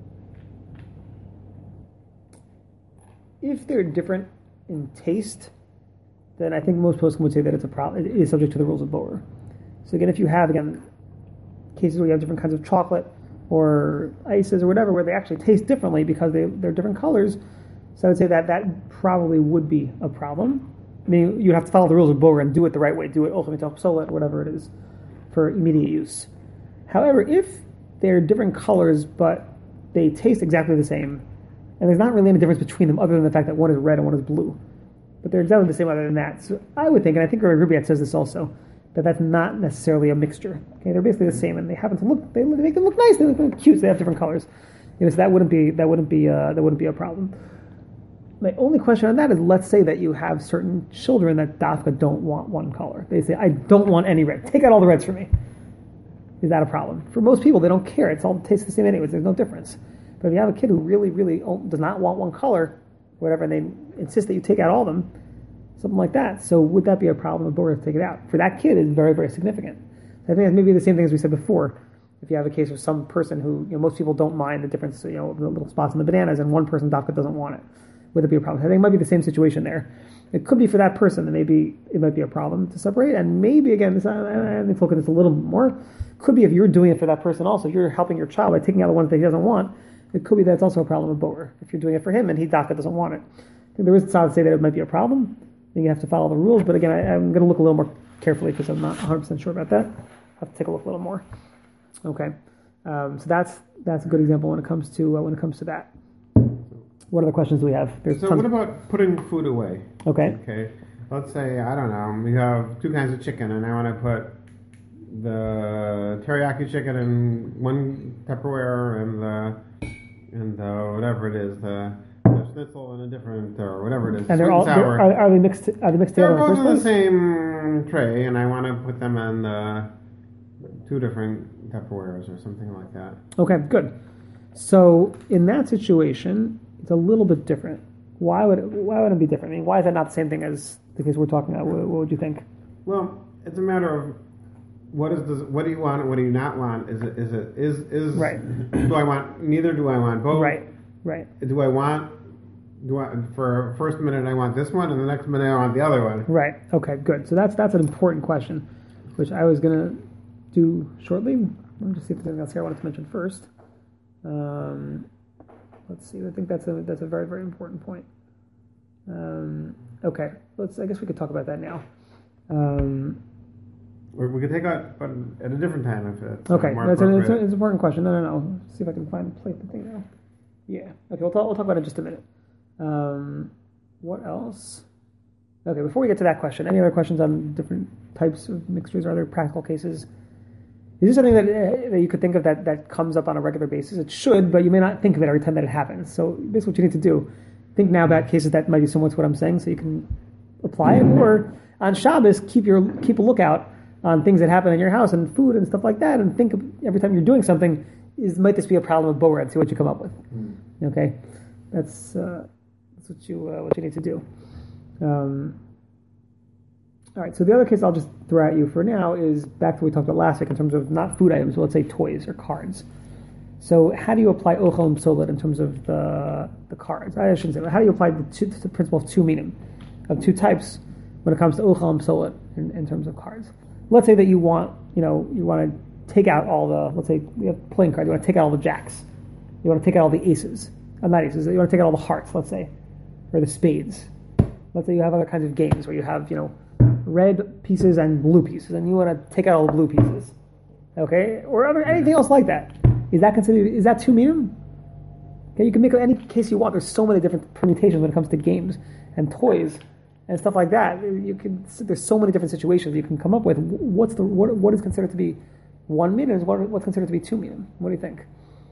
If they're different in taste, then I think most poskim would say that it's a problem. It is subject to the rules of boer. So again, if you have again cases where you have different kinds of chocolate or ices or whatever, where they actually taste differently because they they're different colors, so I would say that that probably would be a problem. I mean, you'd have to follow the rules of boer and do it the right way, do it ultimate solet or whatever it is for immediate use. However, if they're different colors but they taste exactly the same, and there's not really any difference between them other than the fact that one is red and one is blue. But they're exactly the same other than that. So I would think, and I think Rabbi Grubiat says this also, that that's not necessarily a mixture. Okay, they're basically the same, and they happen to look, they, they make them look nice, they look cute, they have different colors. You know, so that wouldn't be, that wouldn't be, uh, that wouldn't be a problem. My only question on that is, let's say that you have certain children that dafka don't want one color. They say, I don't want any red. Take out all the reds for me. Is that a problem? For most people, they don't care. It's all tastes the same anyways. There's no difference. But if you have a kid who really, really does not want one color, whatever, and they insist that you take out all of them, something like that, so would that be a problem if boer to take it out? For that kid, it's very, very significant. I think it's maybe the same thing as we said before. If you have a case of some person who, you know, most people don't mind the difference, you know, the little spots in the bananas, and one person dafka doesn't want it, would it be a problem? I think it might be the same situation there. It could be for that person, and maybe it might be a problem to separate, and maybe, again, this, I need to look at this a little more, could be if you're doing it for that person also, if you're helping your child by taking out the ones that he doesn't want, it could be that's also a problem with boer. If you're doing it for him and he dafka doesn't want it. I think there is a side to say that it might be a problem. Then you have to follow the rules. But again, I, I'm going to look a little more carefully because I'm not one hundred percent sure about that. I'll have to take a look a little more. Okay, um, so that's that's a good example when it comes to uh, when it comes to that. What other questions do we have? There's so what about putting food away? Okay. Okay. Let's say I don't know. We have two kinds of chicken, and I want to put the teriyaki chicken in one Tupperware and the and the whatever it is, the, the schnitzel in a different, or whatever it is. And they're all, they're, are, are they mixed, are they mixed they're together in the both first in the place? same tray, and I want to put them in the two different Tupperwares or something like that. Okay, good. So in that situation, it's a little bit different. Why would it, why would it be different? I mean, why is that not the same thing as the case we're talking about? What, what would you think? Well, it's a matter of What is this, what do you want and what do you not want? Is it is it is is right. Do I want neither? Do I want both? Right, right. Do I want do I for first minute I want this one and the next minute I want the other one? Right. Okay. Good. So that's that's an important question, which I was gonna do shortly. Let me just see if there's anything else here I wanted to mention first. Um, let's see. I think that's a that's a very very important point. Um, okay. Let's. I guess we could talk about that now. Um, Or we could take out, but at a different time if it's okay. more That's an, it's, a, appropriate. it's an important question. No, no, no. Let's see if I can find play the thing now. Yeah. Okay. We'll talk. We'll talk about it in just a minute. Um, what else? Okay, before we get to that question, any other questions on different types of mixtures or other practical cases? Is this something that, uh, that you could think of that, that comes up on a regular basis? It should, but you may not think of it every time that it happens. So this is what you need to do. Think now about cases that might be similar to what I'm saying so you can apply it. Or on Shabbos, keep your keep a lookout on things that happen in your house and food and stuff like that, and think of, every time you're doing something, is might this be a problem of Bower, and see what you come up with. Mm. Okay? That's, uh, that's what you uh, what you need to do. Um, all right, so the other case I'll just throw at you for now is back to what we talked about last week in terms of not food items, but let's say toys or cards. So how do you apply ochel and psolet in terms of the the cards? I shouldn't say that. How do you apply the, two, the principle of two minim, of two types when it comes to ochel and psolet in, in terms of cards? Let's say that you want, you know, you want to take out all the, let's say you have playing cards, you want to take out all the jacks. You want to take out all the aces. Uh, not aces, you want to take out all the hearts, let's say, or the spades. Let's say you have other kinds of games where you have, you know, red pieces and blue pieces, and you want to take out all the blue pieces, okay, or other anything else like that. Is that considered? Is that two minim? Okay, you can make any case you want. There's so many different permutations when it comes to games and toys and stuff like that. You can. There's so many different situations you can come up with. What's the what? What is considered to be one minim? What what's considered to be two minim? What do you think?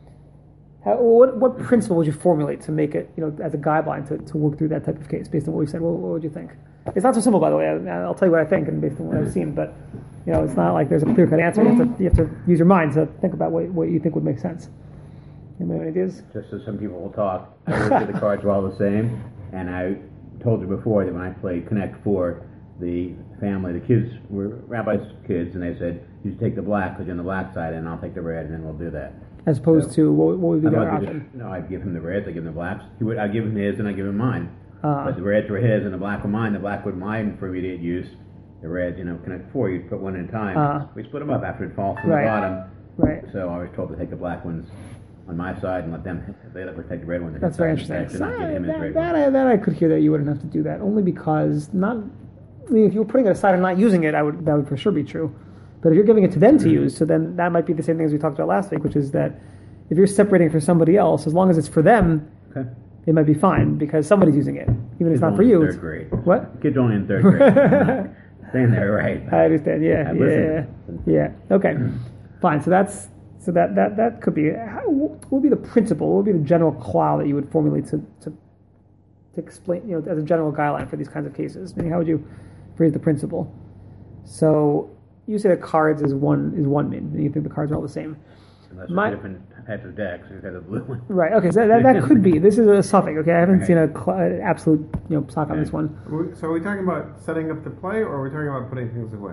How, what what principle would you formulate to make it, you know, as a guideline to, to work through that type of case based on what we said? What, what would you think? It's not so simple, by the way. I, I'll tell you what I think and based on what I've seen, but you know, it's not like there's a clear-cut answer. You have to, you have to use your mind to think about what, what you think would make sense. Anybody have any ideas? Just as some people will talk, I looked at the cards were all the same, and I told you before that when I played Connect Four, the family, the kids were rabbi's kids, and they said, you should take the black because you're on the black side, and I'll take the red, and then we'll do that. As opposed so, to, what, what would be the the other option? Just, no, I'd give him the reds, I'd give him the blacks. He would, I'd give him his, and I'd give him mine. Uh, but the reds were his, and the black were mine. The black were mine for immediate use. The reds, you know, Connect Four, you'd put one at a time. Uh, we split them up after it falls from right, the bottom. Right. So I was told to take the black ones on my side and let them, they let me take the red ones. That's very interesting. Instead, not give him his that, red that, ones. I, that I could hear that you wouldn't have to do that, only because not. I mean, if you were putting it aside and not using it, I would that would for sure be true. But if you're giving it to them to use, so then that might be the same thing as we talked about last week, which is that if you're separating it for somebody else, as long as it's for them, okay, it might be fine because somebody's using it, even if it's not for you. Third grade. What? Kids only in third grade. Saying that right. I understand. Yeah, yeah, yeah. Okay, fine. So that's so that that that could be. How, what would be the principle? What would be the general clause that you would formulate to to to explain, you know, as a general guideline for these kinds of cases? Meaning, how would you phrase the principle? So you say that cards is one is one min, and you think the cards are all the same. Unless My, different types of decks, you've got a blue one. Right. Okay. So that, that could be. This is a suffix. Okay. I haven't right. seen a cl- absolute, you know, sock on this one. So are we talking about setting up the play, or are we talking about putting things away?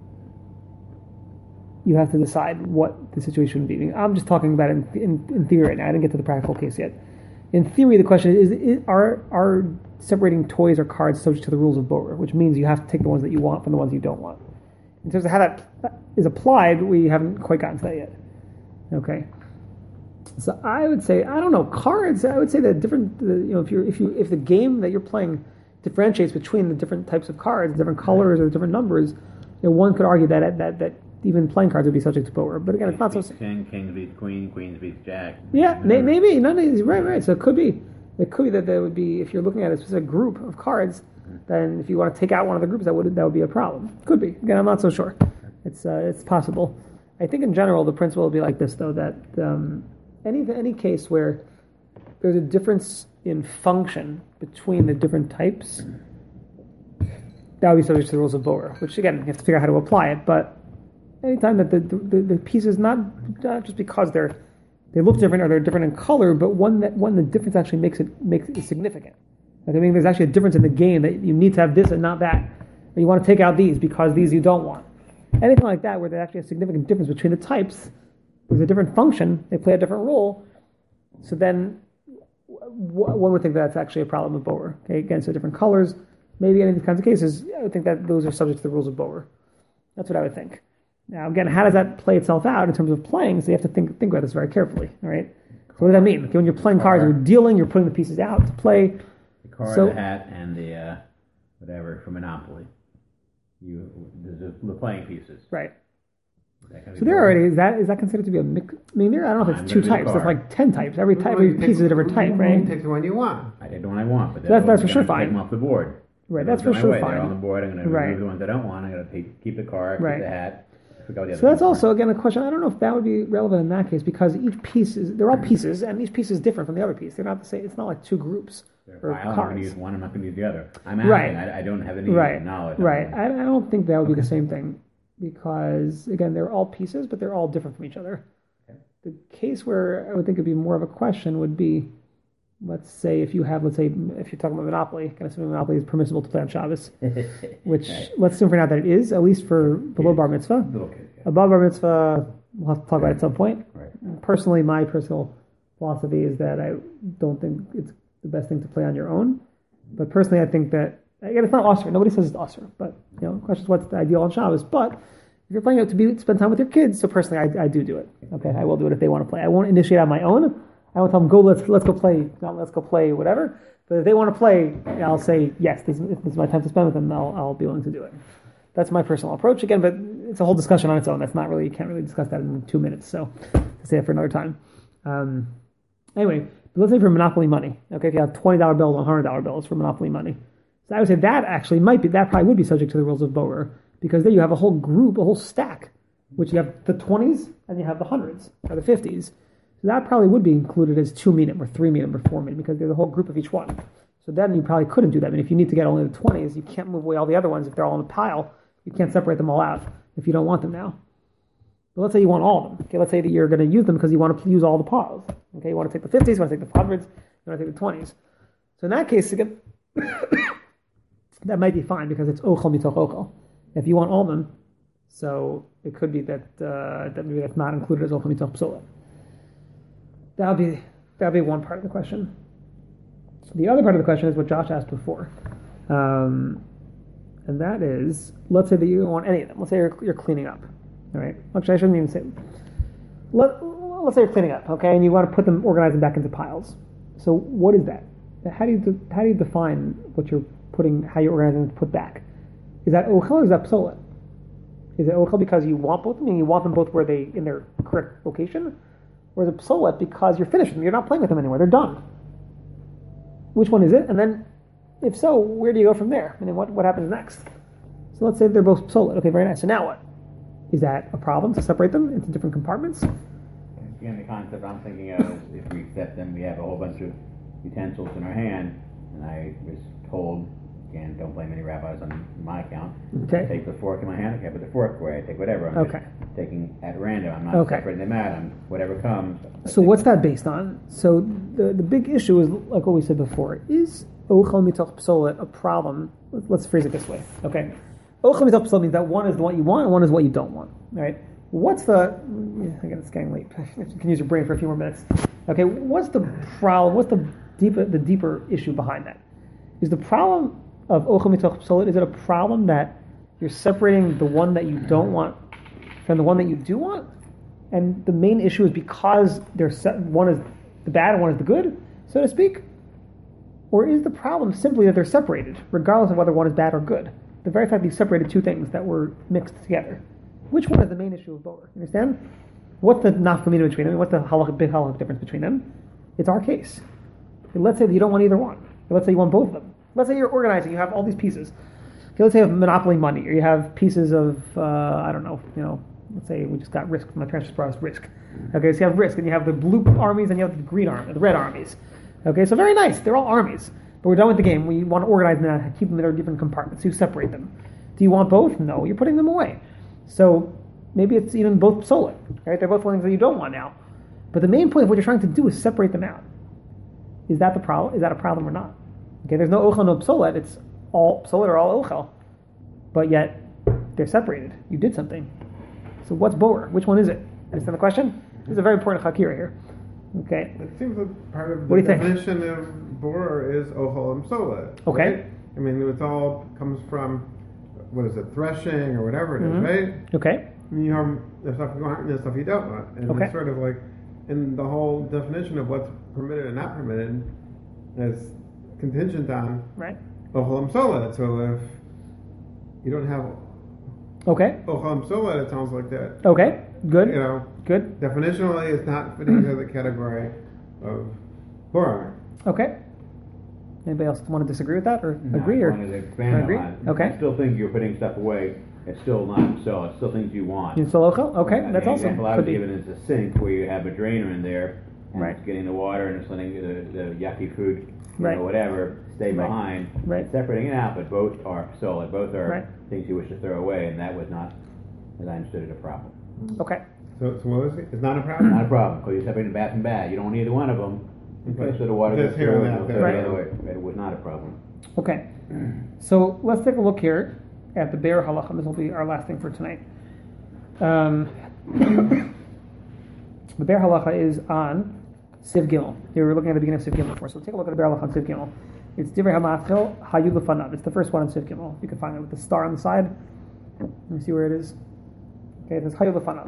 You have to decide what the situation would be. I'm just talking about it in, in, in theory right now. I didn't get to the practical case yet. In theory, the question is: is are are separating toys or cards subject to the rules of Boer, which means you have to take the ones that you want from the ones you don't want. In terms of how that is applied, we haven't quite gotten to that yet. Okay. So I would say, I don't know, cards. I would say that different. The, you know, if you if you if the game that you're playing differentiates between the different types of cards, different colors or different numbers, you know, one could argue that that that even playing cards would be subject to Boer. But again, it's not so. King, king beats queen, queen beats jack. Yeah, may, maybe. No, no, right, right. So it could be. It could be that there would be, if you're looking at a specific group of cards, then if you want to take out one of the groups, that would that would be a problem. Could be. Again, I'm not so sure. It's uh, it's possible. I think in general the principle would be like this, though, that um, any any case where there's a difference in function between the different types, that would be subject to the rules of Boer, which again, you have to figure out how to apply it. But anytime that the the, the pieces, not, not just because they're they look different or they're different in color, but one that one the difference actually makes it makes it significant. Like, I mean, there's actually a difference in the game that you need to have this and not that. Or you want to take out these because these you don't want. Anything like that where there's actually a significant difference between the types, there's a different function, they play a different role, so then w- one would think that that's actually a problem with Boer. Okay, again, so different colors, maybe in these kinds of cases, I would think that those are subject to the rules of Boer. That's what I would think. Now, again, how does that play itself out in terms of playing? So you have to think think about this very carefully, all right? So what does that mean? Okay, when you're playing cards, you're dealing, you're putting the pieces out to play. The card, so, the hat, and the uh, whatever for Monopoly. You the, the playing pieces. Right. So there already is that is that considered to be a mix? I mean, there I don't know if it's two types. There's like ten types. Every type, every piece is a different type, right? You take the one you want. I take the one I want, but so that's, that's for sure fine. fine. Take them off the board. Right, that's Those for are my sure way. fine. They're on the board. I'm going to Right. remove the ones I don't want. I'm going to keep the car, keep Right. the hat. I forgot the other So that's one. also, again, a question. I don't know if that would be relevant in that case because each piece is, they're all pieces, and each piece is different from the other piece. They're not the same. It's not like two groups or I'm going cars. to use one. I'm not going to use the other. I'm Right. asking. I, I don't have any Right, knowledge. on right. it. I, I don't think that would be the same thing because, again, they're all pieces, but they're all different from each other. Okay. The case where I would think it'd be more of a question would be, let's say if you have, let's say, if you're talking about Monopoly, kind of assuming Monopoly is permissible to play on Shabbos, which Right. let's assume for now that it is, at least for below bar mitzvah. Little kid. Yeah. Above bar mitzvah, we'll have to talk about it at some point. Right. Personally, my personal philosophy is that I don't think it's the best thing to play on your own. But personally, I think that, again, it's not usher. Nobody says it's usher. But, you know, the question is what's the ideal on Shabbos. But if you're playing it to be spend time with your kids, so personally, I, I do do it. Okay, I will do it if they want to play. I won't initiate on my own. I won't tell them, go, let's let's go play, not let's go play, whatever. But if they want to play, I'll say, yes, this, this is my time to spend with them, I'll, I'll be willing to do it. That's my personal approach. Again, but it's a whole discussion on its own. That's not really, you can't really discuss that in two minutes. So, to say it for another time. Um, anyway, but let's say for Monopoly money. Okay, if you have twenty dollar bills and one hundred dollar bills for Monopoly money. So I would say that actually might be, that probably would be subject to the rules of Boer, because then you have a whole group, a whole stack, which you have the twenties and you have the hundreds or the fifties. So that probably would be included as two minim or three minim or four minim because there's a whole group of each one. So then you probably couldn't do that. I mean, if you need to get only the twenties, you can't move away all the other ones if they're all in a pile. You can't separate them all out if you don't want them now. But let's say you want all of them. Okay, let's say that you're going to use them because you want to use all the piles. Okay, you want to take the fifties, you want to take the hundreds, you want to take the twenties. So in that case, again, that might be fine because it's ochel mitoch ochel. If you want all of them, so it could be that uh, that maybe that's not included as ochel mitoch psola. That would be that would be one part of the question. The other part of the question is what Josh asked before, um, and that is, let's say that you don't want any of them. Let's say you're, you're cleaning up, all right? Actually, I shouldn't even say. Let, let's say you're cleaning up, okay, and you want to put them, organize them back into piles. So what is that? How do you de- how do you define what you're putting, how you're organizing them to put back? Is that ochel or is that psola? Is it ochel because you want both of them and you want them both where they in their correct location? Or is it psola because you're finished with them, you're not playing with them anymore, they're done? Which one is it? And then, if so, where do you go from there? I mean, what, what happens next? So let's say they're both psola. Okay, very nice. So now what? Is that a problem to separate them into different compartments? Again, the concept I'm thinking of is if we accept them, we have a whole bunch of utensils in our hand, and I was told, again, don't blame any rabbis on my account. Okay. I take the fork in my hand, okay, I put the fork away, I take whatever. I'm Okay. just taking at random. I'm not Okay. separating them out. I'm whatever comes. So what's that based on? So the the big issue is, like what we said before, is ochel mitoch psola a problem? Let's phrase it this way, okay? Ochel mitoch psola means that one is what you want and one is what you don't want, right? What's the, again, it's getting late. You can use your brain for a few more minutes. Okay, what's the problem, what's the deeper, the deeper issue behind that? Is the problem of ochel mitoch psola, is it a problem that you're separating the one that you don't want from the one that you do want? And the main issue is because they're se- one is the bad and one is the good, so to speak? Or is the problem simply that they're separated, regardless of whether one is bad or good? The very fact that you separated two things that were mixed together. Which one is the main issue of both? You understand? What's the nafkamina between them? What's the halach, big halach difference between them? It's our case. Let's say that you don't want either one. Let's say you want both of them. Let's say you're organizing, you have all these pieces. Okay, let's say you have monopoly money, or you have pieces of, uh, I don't know, you know, let's say we just got risk, my parents just brought us risk. Okay, so you have risk, and you have the blue armies, and you have the green army, the red armies. Okay, so very nice, they're all armies. But we're done with the game, we want to organize them and keep them in their different compartments, so you separate them. Do you want both? No, you're putting them away. So maybe it's even both psola, right? They're both things that you don't want now. But the main point of what you're trying to do is separate them out. Is that the problem? Is that a problem or not? Okay, there's no ochel, no psola. It's all psola or all ochel, but yet they're separated. You did something. So what's boer? Which one is it? Understand the question? This is a very important chakira here. Okay. It seems that part of What the do you think? definition of bor is ochel and psola. Okay. Right? I mean, it's all comes from, what is it, threshing or whatever it is, Mhm. right? Okay. And you have the stuff you want and the stuff you don't want. And Okay. it's sort of like, and the whole definition of what's permitted and not permitted is contingent on Right. ochel and psola. So if you don't have Okay. ochel and psola, it sounds like that. Okay. Good. You know, Good. definitionally, it's not fitting into the category of bor. Okay. Anybody else want to disagree with that or No, agree? I Or wanted to expand agree? on it. Okay. I still think you're putting stuff away. It's still not so. It's still things you want. you still okay? Okay, Uh, that's the awesome. example I Could was be. given is a sink where you have a drainer in there, and Right. it's getting the water and it's letting the, the yucky food, you Right. know, whatever, stay Right. behind. Right. Separating it out, but both are solid. Both are Right. things you wish to throw away, and that was not, as I understood it, a problem. Okay. So, so what was it? It's not a problem? Not a problem, because you're separating bad from bad. You don't want either one of them. Okay. Okay, so the water Just goes here through, and and that, it'll go there. the other way. It was not a problem. Okay. So let's take a look here at the Be'er Halacha. This will be our last thing for tonight. Um, the Be'er Halacha is on Siv Gimel. You were looking at the beginning of Siv Gimel before, so take a look at the Be'er Halacha on Siv Gimel. It's Divrei HaMatzil Hayu Lefanav. It's the first one on Siv Gimel. You can find it with the star on the side. Let me see where it is. Okay, it says Hayu Lefanav.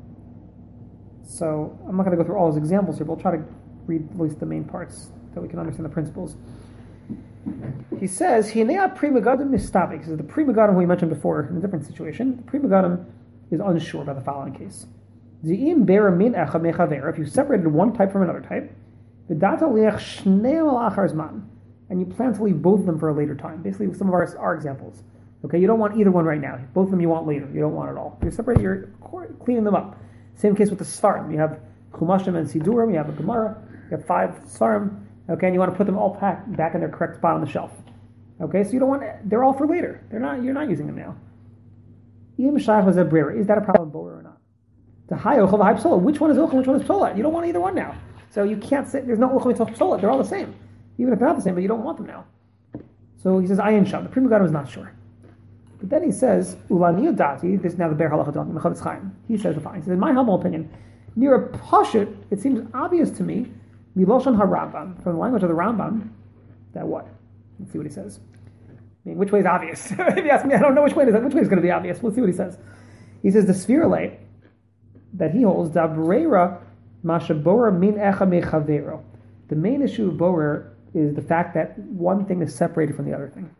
So I'm not going to go through all his examples here, but we'll try to read at least the main parts so we can understand the principles. He says, Hinea Pri Megadim Mistabik. This is the Pri Megadim who we mentioned before in a different situation. The Pri Megadim is unsure about the following case. Zi'im Bera Min Echa Mechaver. If you separated one type from another type, V'data Liach Shnei Al Achar Zman, and you plan to leave both of them for a later time. Basically, some of our, our examples. Okay, you don't want either one right now. Both of them you want later. You don't want it all. You're separating, you're cleaning them up. Same case with the Svarim. You have Chumashim and Sidurim, you have a Gemara, you have five Svarim, okay, and you want to put them all back, back in their correct spot on the shelf. Okay, so you don't want, they're all for later. They're not, you're not using them now. Is that a problem, Boer, or not? The high Ochel, high Psola. Which one is Ochel, which one is Psola? You don't want either one now. So you can't say, there's no Ochel, Psola. They're all the same. Even if they're not the same, but you don't want them now. So he says, Ayin Sham. The Pri Megadim is not sure. But then he says, Ulani Dati, this is now the Be'er Halacha talking, Mechavetz Chaim. He says the following. He says, in my humble opinion, near a Pashut, it seems obvious to me, Miloshan HaRambam, from the language of the Rambam, that what? Let's see what he says. I mean, which way is obvious? If you ask me, I don't know which way is which way is going to be obvious. Let's see what he says. He says, the Sphirale, that he holds, Dabrera Mashabora Min Echa Mechavero. The main issue of Borer is the fact that one thing is separated from the other thing.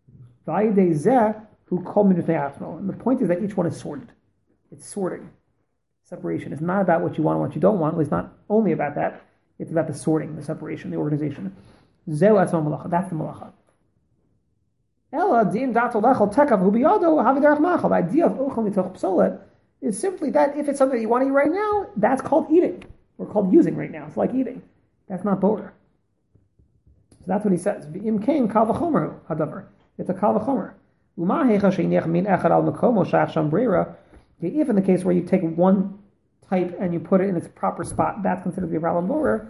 Who called me and the point is that each one is sorted. It's sorting. Separation. It's not about what you want and what you don't want. Well, it's not only about that. It's about the sorting, the separation, the organization. That's the malacha. The idea of ochel mitoch psolet is simply that if it's something you want to eat right now, that's called eating. Or called using right now. It's like eating. That's not borer. So that's what he says. V'im kain kal v'chomer hadavar. It's a kal v'chomer. If in the case where you take one type and you put it in its proper spot, that's considered to be a problem borer.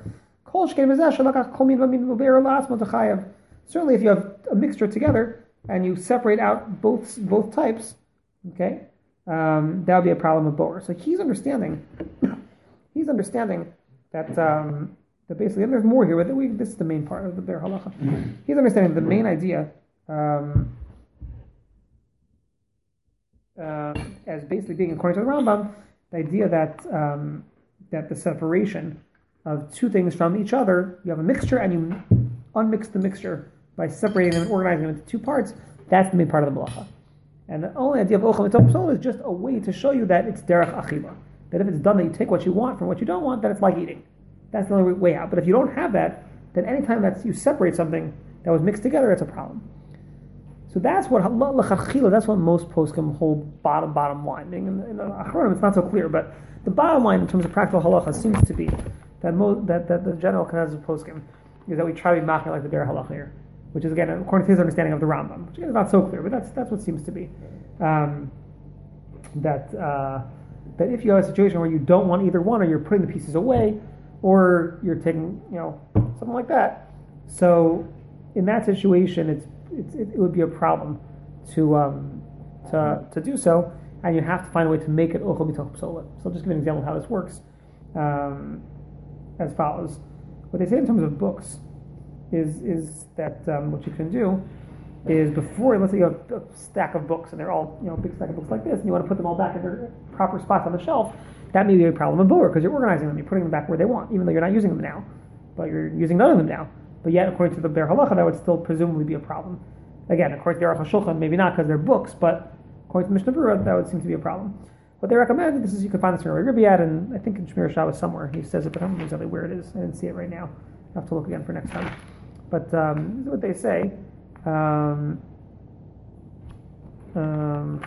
Certainly if you have a mixture together and you separate out both both types, okay, um, that would be a problem of borer. So he's understanding, he's understanding that um, that basically, and there's more here, but we, this is the main part of the Be'er Halacha. He's understanding the main idea um, uh, as basically being, according to the Rambam, the idea that um, that the separation of two things from each other, you have a mixture and you unmix the mixture by separating them and organizing them into two parts, that's the main part of the malacha. And the only idea of ochel mitoch psola is just a way to show you that it's derech achila. That if it's done that you take what you want from what you don't want, then it's like eating. That's the only way out. But if you don't have that, then anytime that you separate something that was mixed together, it's a problem. So that's what that's what most poskim hold bottom bottom line. In, in the Achronim, it's not so clear, but the bottom line in terms of practical halacha seems to be that mo, that, that the general consensus of poskim is that we try to be machmir like the Be'er Halacha here, which is again according to his understanding of the Rambam, which again is not so clear, but that's that's what seems to be. Um, that uh, that if you have a situation where you don't want either one, or you're putting the pieces away, or you're taking, you know, something like that. So in that situation, it's, it's it, it would be a problem to um, to to do so, and you have to find a way to make it ochel mitoch psola. So I'll just give you an example of how this works, um, as follows. What they say in terms of books is is that um, what you can do is before, let's say you have a stack of books and they're all, you know, big stack of books like this, and you want to put them all back in their proper spots on the shelf, that may be a problem of borer because you're organizing them, you're putting them back where they want, even though you're not using them now, but you're using none of them now. But yet, according to the Be'er Halacha, that would still presumably be a problem. Again, according to the Aruch HaShulchan, maybe not because they're books, but according to Mishnah Berurah, that would seem to be a problem. What they recommend, this is, you can find this in Rabbi Ribbiad, and I think in Shmir Shabbos somewhere, he says it, but I don't know exactly where it is. I didn't see it right now. I'll have to look again for next time. But um, this is what they say. Um, um,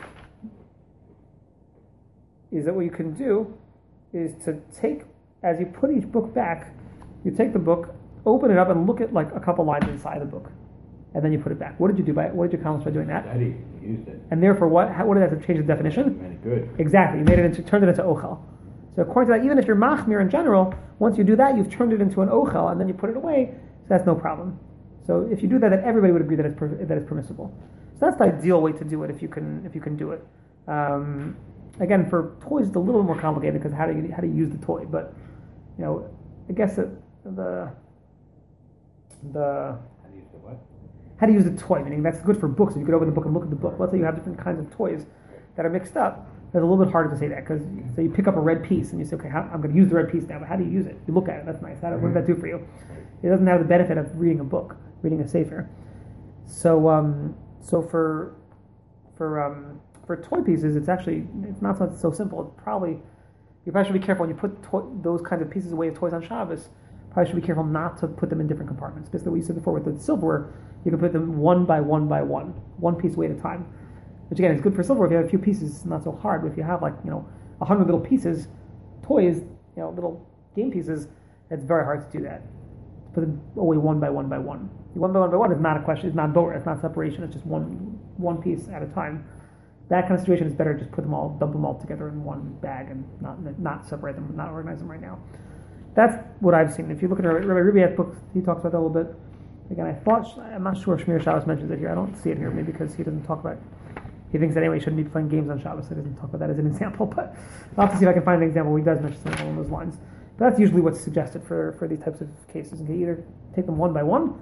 is that what you can do is to take, as you put each book back, you take the book, open it up, and look at like a couple lines inside the book, and then you put it back. What did you do by it? What did you accomplish by doing that? That he used it. And therefore, what? How, what did that have to change the definition? Made it good. Exactly. You made it into, turned it into ochel. So according to that, even if you're machmir in general, once you do that, you've turned it into an ochel, and then you put it away. So that's no problem. So if you do that, then everybody would agree that it's per, that it's permissible. So that's the ideal way to do it if you can if you can do it. Um, again, for toys, it's a little more complicated because how do you how do you use the toy? But you know, I guess it, the the How do you use the what? how to use the toy, meaning that's good for books. If you could open the book and look at the book. Let's say you have different kinds of toys that are mixed up. It's a little bit harder to say that because so you pick up a red piece and you say, okay, how, I'm going to use the red piece now, but how do you use it? You look at it. That's nice. How, what does that do for you? It doesn't have the benefit of reading a book, reading a sefer. So, um, so for for um, for toy pieces, it's actually it's not so, so simple. It's probably you probably should be careful when you put toy, those kinds of pieces away of toys on Shabbos. Probably should be careful not to put them in different compartments. Just the way you said before with the silverware, you can put them one by one by one, one piece away at a time. Which again is good for silverware if you have a few pieces. It's not so hard. But if you have like you know a hundred little pieces, toys, you know little game pieces, it's very hard to do that. Put them away one by one by one. One by one by one is not a question. It's not boer. It's not separation. It's just one one piece at a time. That kind of situation is better. Just put them all, dump them all together in one bag, and not not separate them, not organize them right now. That's what I've seen. If you look at Rabbi Rubiat's books, he talks about that a little bit. Again, I thought I'm not sure if Shmir Shabbos mentions it here. I don't see it here, maybe because he doesn't talk about. He thinks that anyway he shouldn't be playing games on Shabbos. So he doesn't talk about that as an example. But I'll have to see if I can find an example where he does mention something along those lines. But that's usually what's suggested for, for these types of cases. You can either take them one by one,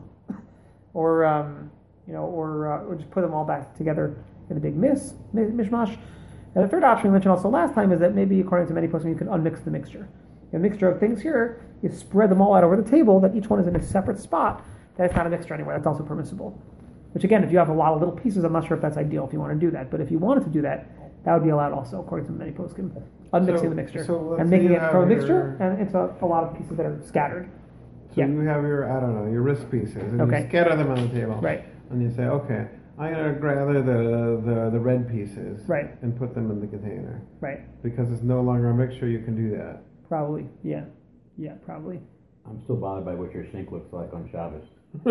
or um, you know, or uh, or just put them all back together in a big miss, mishmash. And the third option we mentioned also last time is that maybe, according to many poskim, you can unmix the mixture. A mixture of things here, you spread them all out over the table, that each one is in a separate spot. That it's not a mixture anywhere. That's also permissible. Which again, if you have a lot of little pieces, I'm not sure if that's ideal if you want to do that. But if you wanted to do that, that would be allowed also, according to many poskim. Unmixing So- the mixture so let's and say making you it have from a your- mixture, and it's a, a lot of pieces that are scattered. So Yeah. you have your, I don't know, your wrist pieces, and Okay. you scatter them on the table. Right. And you say, okay, I'm going to gather the, the, the red pieces Right. and put them in the container. Right. Because it's no longer a mixture, you can do that. Probably. Yeah. Yeah. Probably. I'm still bothered by what your sink looks like on Shabbos. I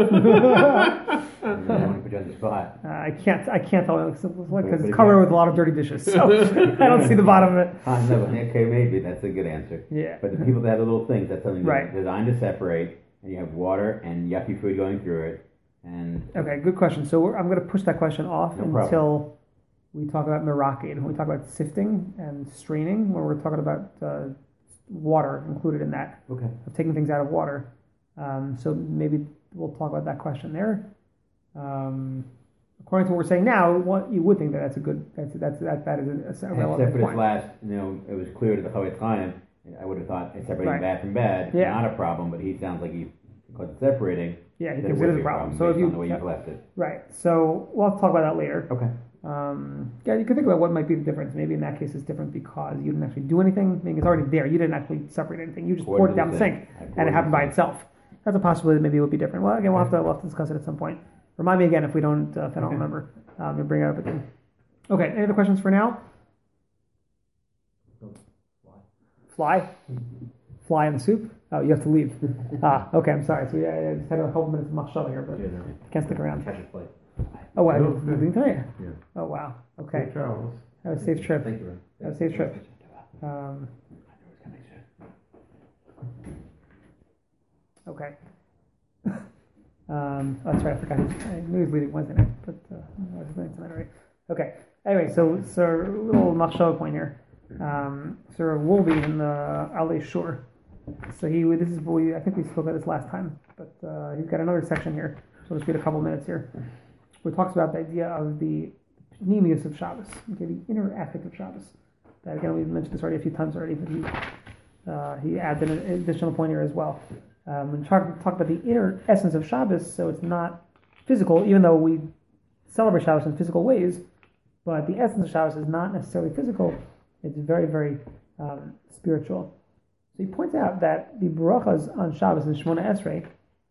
don't want to put you on the spot. Uh, I can't. I can't tell what it looks like But- because but it's covered again- with a lot of dirty dishes, so I don't see the bottom of it. Ah, no, but okay, maybe that's a good answer. Yeah. But the people that have the little things, that's something Right. that's designed to separate, and you have water and yucky food going through it, and Okay, good question. So we're, I'm going to push that question off No until problem. we talk about Meraki, and when we talk about sifting and straining, where we're talking about uh, water included in that, okay. of taking things out of water. Um, so maybe we'll talk about that question there. Um, according to what we're saying now, what you would think that that's a good, that's that's that that is a, a Except relevant for this point. last, you know, it was clear to the Chavetz Chaim. I would have thought it's separating Right. bad from bad, Yeah. not a problem. But he sounds like he, because it's separating, Yeah, he that thinks would it is be a problem. So based if you on the way you've left it. right, so we'll talk about that later. Okay. Um, yeah, you could think about what might be the difference. Maybe in that case it's different because you didn't actually do anything. Meaning it's already there. You didn't actually separate anything. You just Poured poured it in down the the sink. sink, I poured and it in happened the by sink. itself. That's a possibility. Maybe it would be different. Well, again, we'll have to we'll have to discuss it at some point. Remind me again if we don't uh, if I don't Okay. remember. Um, and bring it up again. Okay. Any other questions for now? Fly. Fly in the soup. Oh, you have to leave. ah, okay. I'm sorry. So yeah, I just had a couple minutes of machshava here, but Yeah, no. can't stick around. Catch a flight. Oh, wow. Oh, You're leaving tonight? Yeah. Oh, wow. Okay. Safe travels. Have a safe trip. Thank you, Ron. Have a safe trip. Um, okay. um, oh, that's right. I forgot. He, I knew he was leaving Wednesday night, but uh, I was leaving tonight already. Okay. Anyway, so so a little machshava point here. Um, so Wolbe in the Alei Shur. So he this is we I think we spoke about this last time, but uh, he's got another section here. So I'll just read a couple minutes here. Where it talks about the idea of the pneumius of Shabbos, okay, the inner aspect of Shabbos. That, again, we've mentioned this already a few times already, but he uh, he adds an additional point here as well. Um, when talk, talk about the inner essence of Shabbos, so it's not physical, even though we celebrate Shabbos in physical ways, but the essence of Shabbos is not necessarily physical. It's very, very um, spiritual. So he points out that the brachas on Shabbos in Shemona Esrei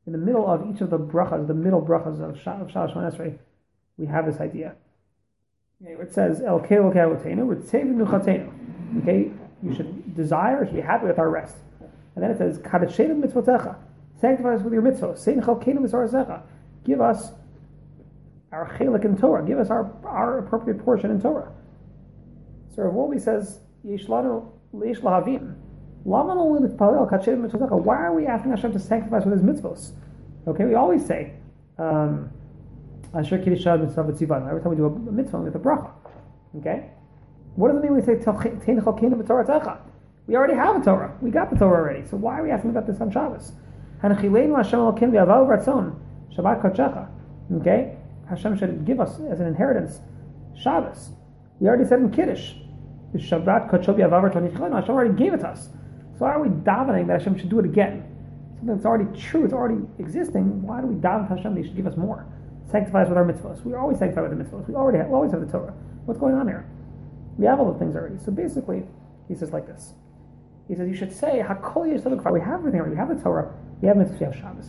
in the middle of each of the brachas, the middle brachas of Shabbos Shemona Esrei, we have this idea. Okay, it says, El Kei Elokei Avotenu, Ritzev Nuchatenu. Okay, you should desire, you should be happy with our rest. And then it says, Kadeshenu Mitzvotecha, sanctify us with your mitzvot. Sein Chalkenu B'Sarasecha, give us our chelik in Torah, give us our, our appropriate portion in Torah. So Rav Wolbe says, Yesh lanu leish lahavim. Lama lo nitpalel kadeshenu mitzvotecha. Why are we asking Hashem to sanctify us with His mitzvos? Okay, we always say, um, Asher Kiddusha mitzvah v'tzivan. Every time we do a mitzvah with a bracha. Okay? What does it mean when we say Tein Chalkenu B'Toratecha? We already have a Torah. We got the Torah already. So why are we asking about this on Shabbos? Hanachilenu Hashem Elokeinu v'Yavav Ratzon Shabbat Kodechecha. Okay? Hashem should give us as an inheritance Shabbos. We already said in Kiddush, Shabbat Kodechecha v'Yavav Ratzon Yichilenu. Hashem already gave it to us. So why are we davening that Hashem should do it again? Something that's already true, it's already existing. Why do we daven to Hashem that He should give us more? Sanctify us with our mitzvahs. We always sanctify with the mitzvahs. We already have, we always have the Torah. What's going on here? We have all the things already. So basically, he says like this. He says, you should say, Hakol Yesod Kfar. We have everything already. We have the Torah. We have mitzvahs. We have Shabbos.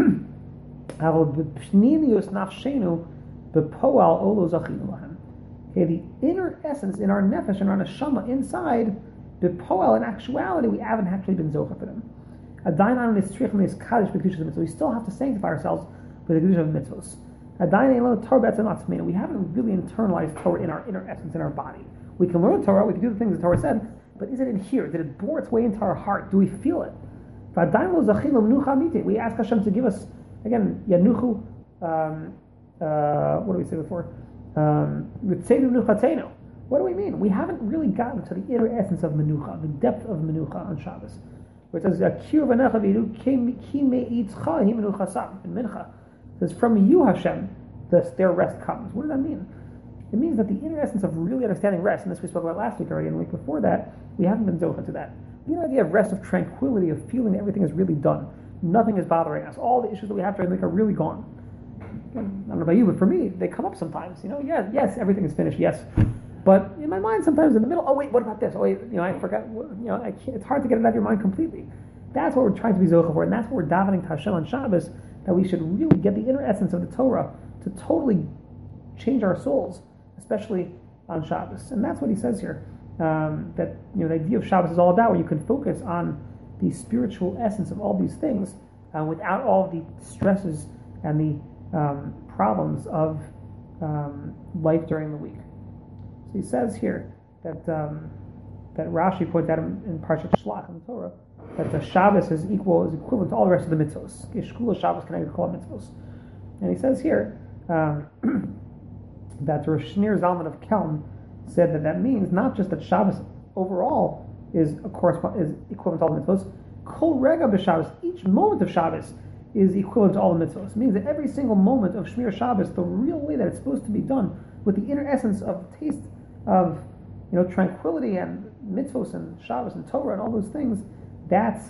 Okay, the inner essence in our nefesh and our neshama inside, the poel, in actuality, we haven't actually been zocha for them. We still have to sanctify ourselves with the kedusha of mitzvos. We haven't really internalized Torah in our inner essence, in our body. We can learn Torah, we can do the things the Torah said, but is it in here? Did it bore its way into our heart? Do we feel it? We ask Hashem to give us, again, yanuchu, um, uh, what do we say before? Um, what do we mean? We haven't really gotten to the inner essence of menucha, the depth of menucha on Shabbos. Where it says, in Mincha, it says, from you, Hashem, this, their rest comes. What does that mean? It means that the inner essence of really understanding rest, and this we spoke about last week already, and the week before that, we haven't been zocha to that. The idea of rest, of tranquility, of feeling that everything is really done. Nothing is bothering us. All the issues that we have during the week are really gone. I don't know about you, but for me, they come up sometimes. You know, yes, yes, everything is finished, yes. But in my mind, sometimes in the middle, oh wait, what about this? Oh wait, you know, I forgot. You know, I can't, it's hard to get it out of your mind completely. That's what we're trying to be zocha for, and that's what we're davening to Hashem on Shabbos, that we should really get the inner essence of the Torah to totally change our souls, especially on Shabbos. And that's what he says here. Um, that, you know, the idea of Shabbos is all about, where you can focus on the spiritual essence of all these things uh, without all the stresses and the um, problems of um, life during the week. So he says here that um, that Rashi points out in, in Parshat Shlach in the Torah that the Shabbos is equal is equivalent to all the rest of the mitzvos. Shkula Shabbos can call mitzvos. And he says here um, that Rosh Shneur Zalman of Kelm said that that means not just that Shabbos overall is a correspond is equivalent to all the mitzvos. Kol Rega b'Shabbos, each moment of Shabbos is equivalent to all the mitzvos. It means that every single moment of Shmir Shabbos, the real way that it's supposed to be done, with the inner essence of taste of, you know, tranquility and mitzvos and Shabbos and Torah and all those things, that's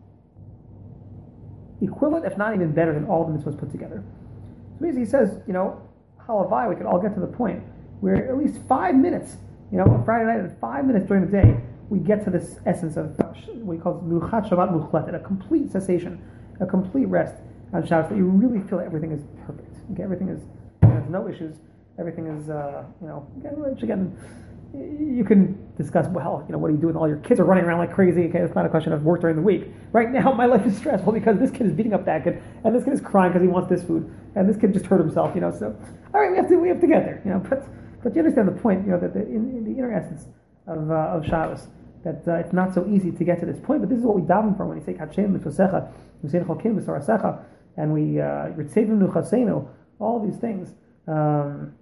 equivalent, if not even better, than all the mitzvos put together. So he says, you know, halavai, we could all get to the point where at least five minutes, you know, on Friday night, and five minutes during the day, we get to this essence of what we call Nuchat Shabbat Muchletet, a complete cessation, a complete rest on Shabbos, that you really feel that everything is perfect. Okay, everything is, you know, there's no issues, everything is, uh, you know, which again, you can discuss, well, you know, what do you do when all your kids are running around like crazy? Okay, it's not a question of work during the week. Right now, my life is stressful because this kid is beating up that kid, and this kid is crying because he wants this food, and this kid just hurt himself, you know, so, all right, we have to, we have to get there, you know, but, but you understand the point, you know, that the, in, in the inner essence of, uh, of Shabbos, that uh, it's not so easy to get to this point, but this is what we daven for when we say Kachem Mitzosecha, Musein Chalkim V'Sorasecha, and we Ritzevim Nuchasenu, all these things. Um,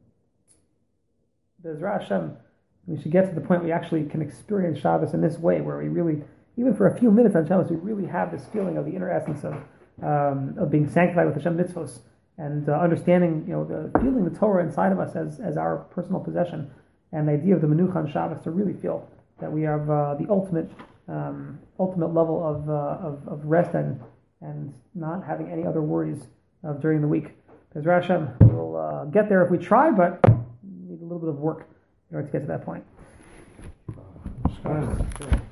Bezrat Hashem, we should get to the point we actually can experience Shabbos in this way, where we really, even for a few minutes on Shabbos, we really have this feeling of the inner essence of um, of being sanctified with Hashem mitzvos, and uh, understanding, you know, the feeling the Torah inside of us as as our personal possession, and the idea of the Menucha on Shabbos, to really feel that we have uh, the ultimate um, ultimate level of, uh, of of rest and and not having any other worries of during the week. Because Hashem, we'll uh, get there if we try, but we need a little bit of work in order to get to that point.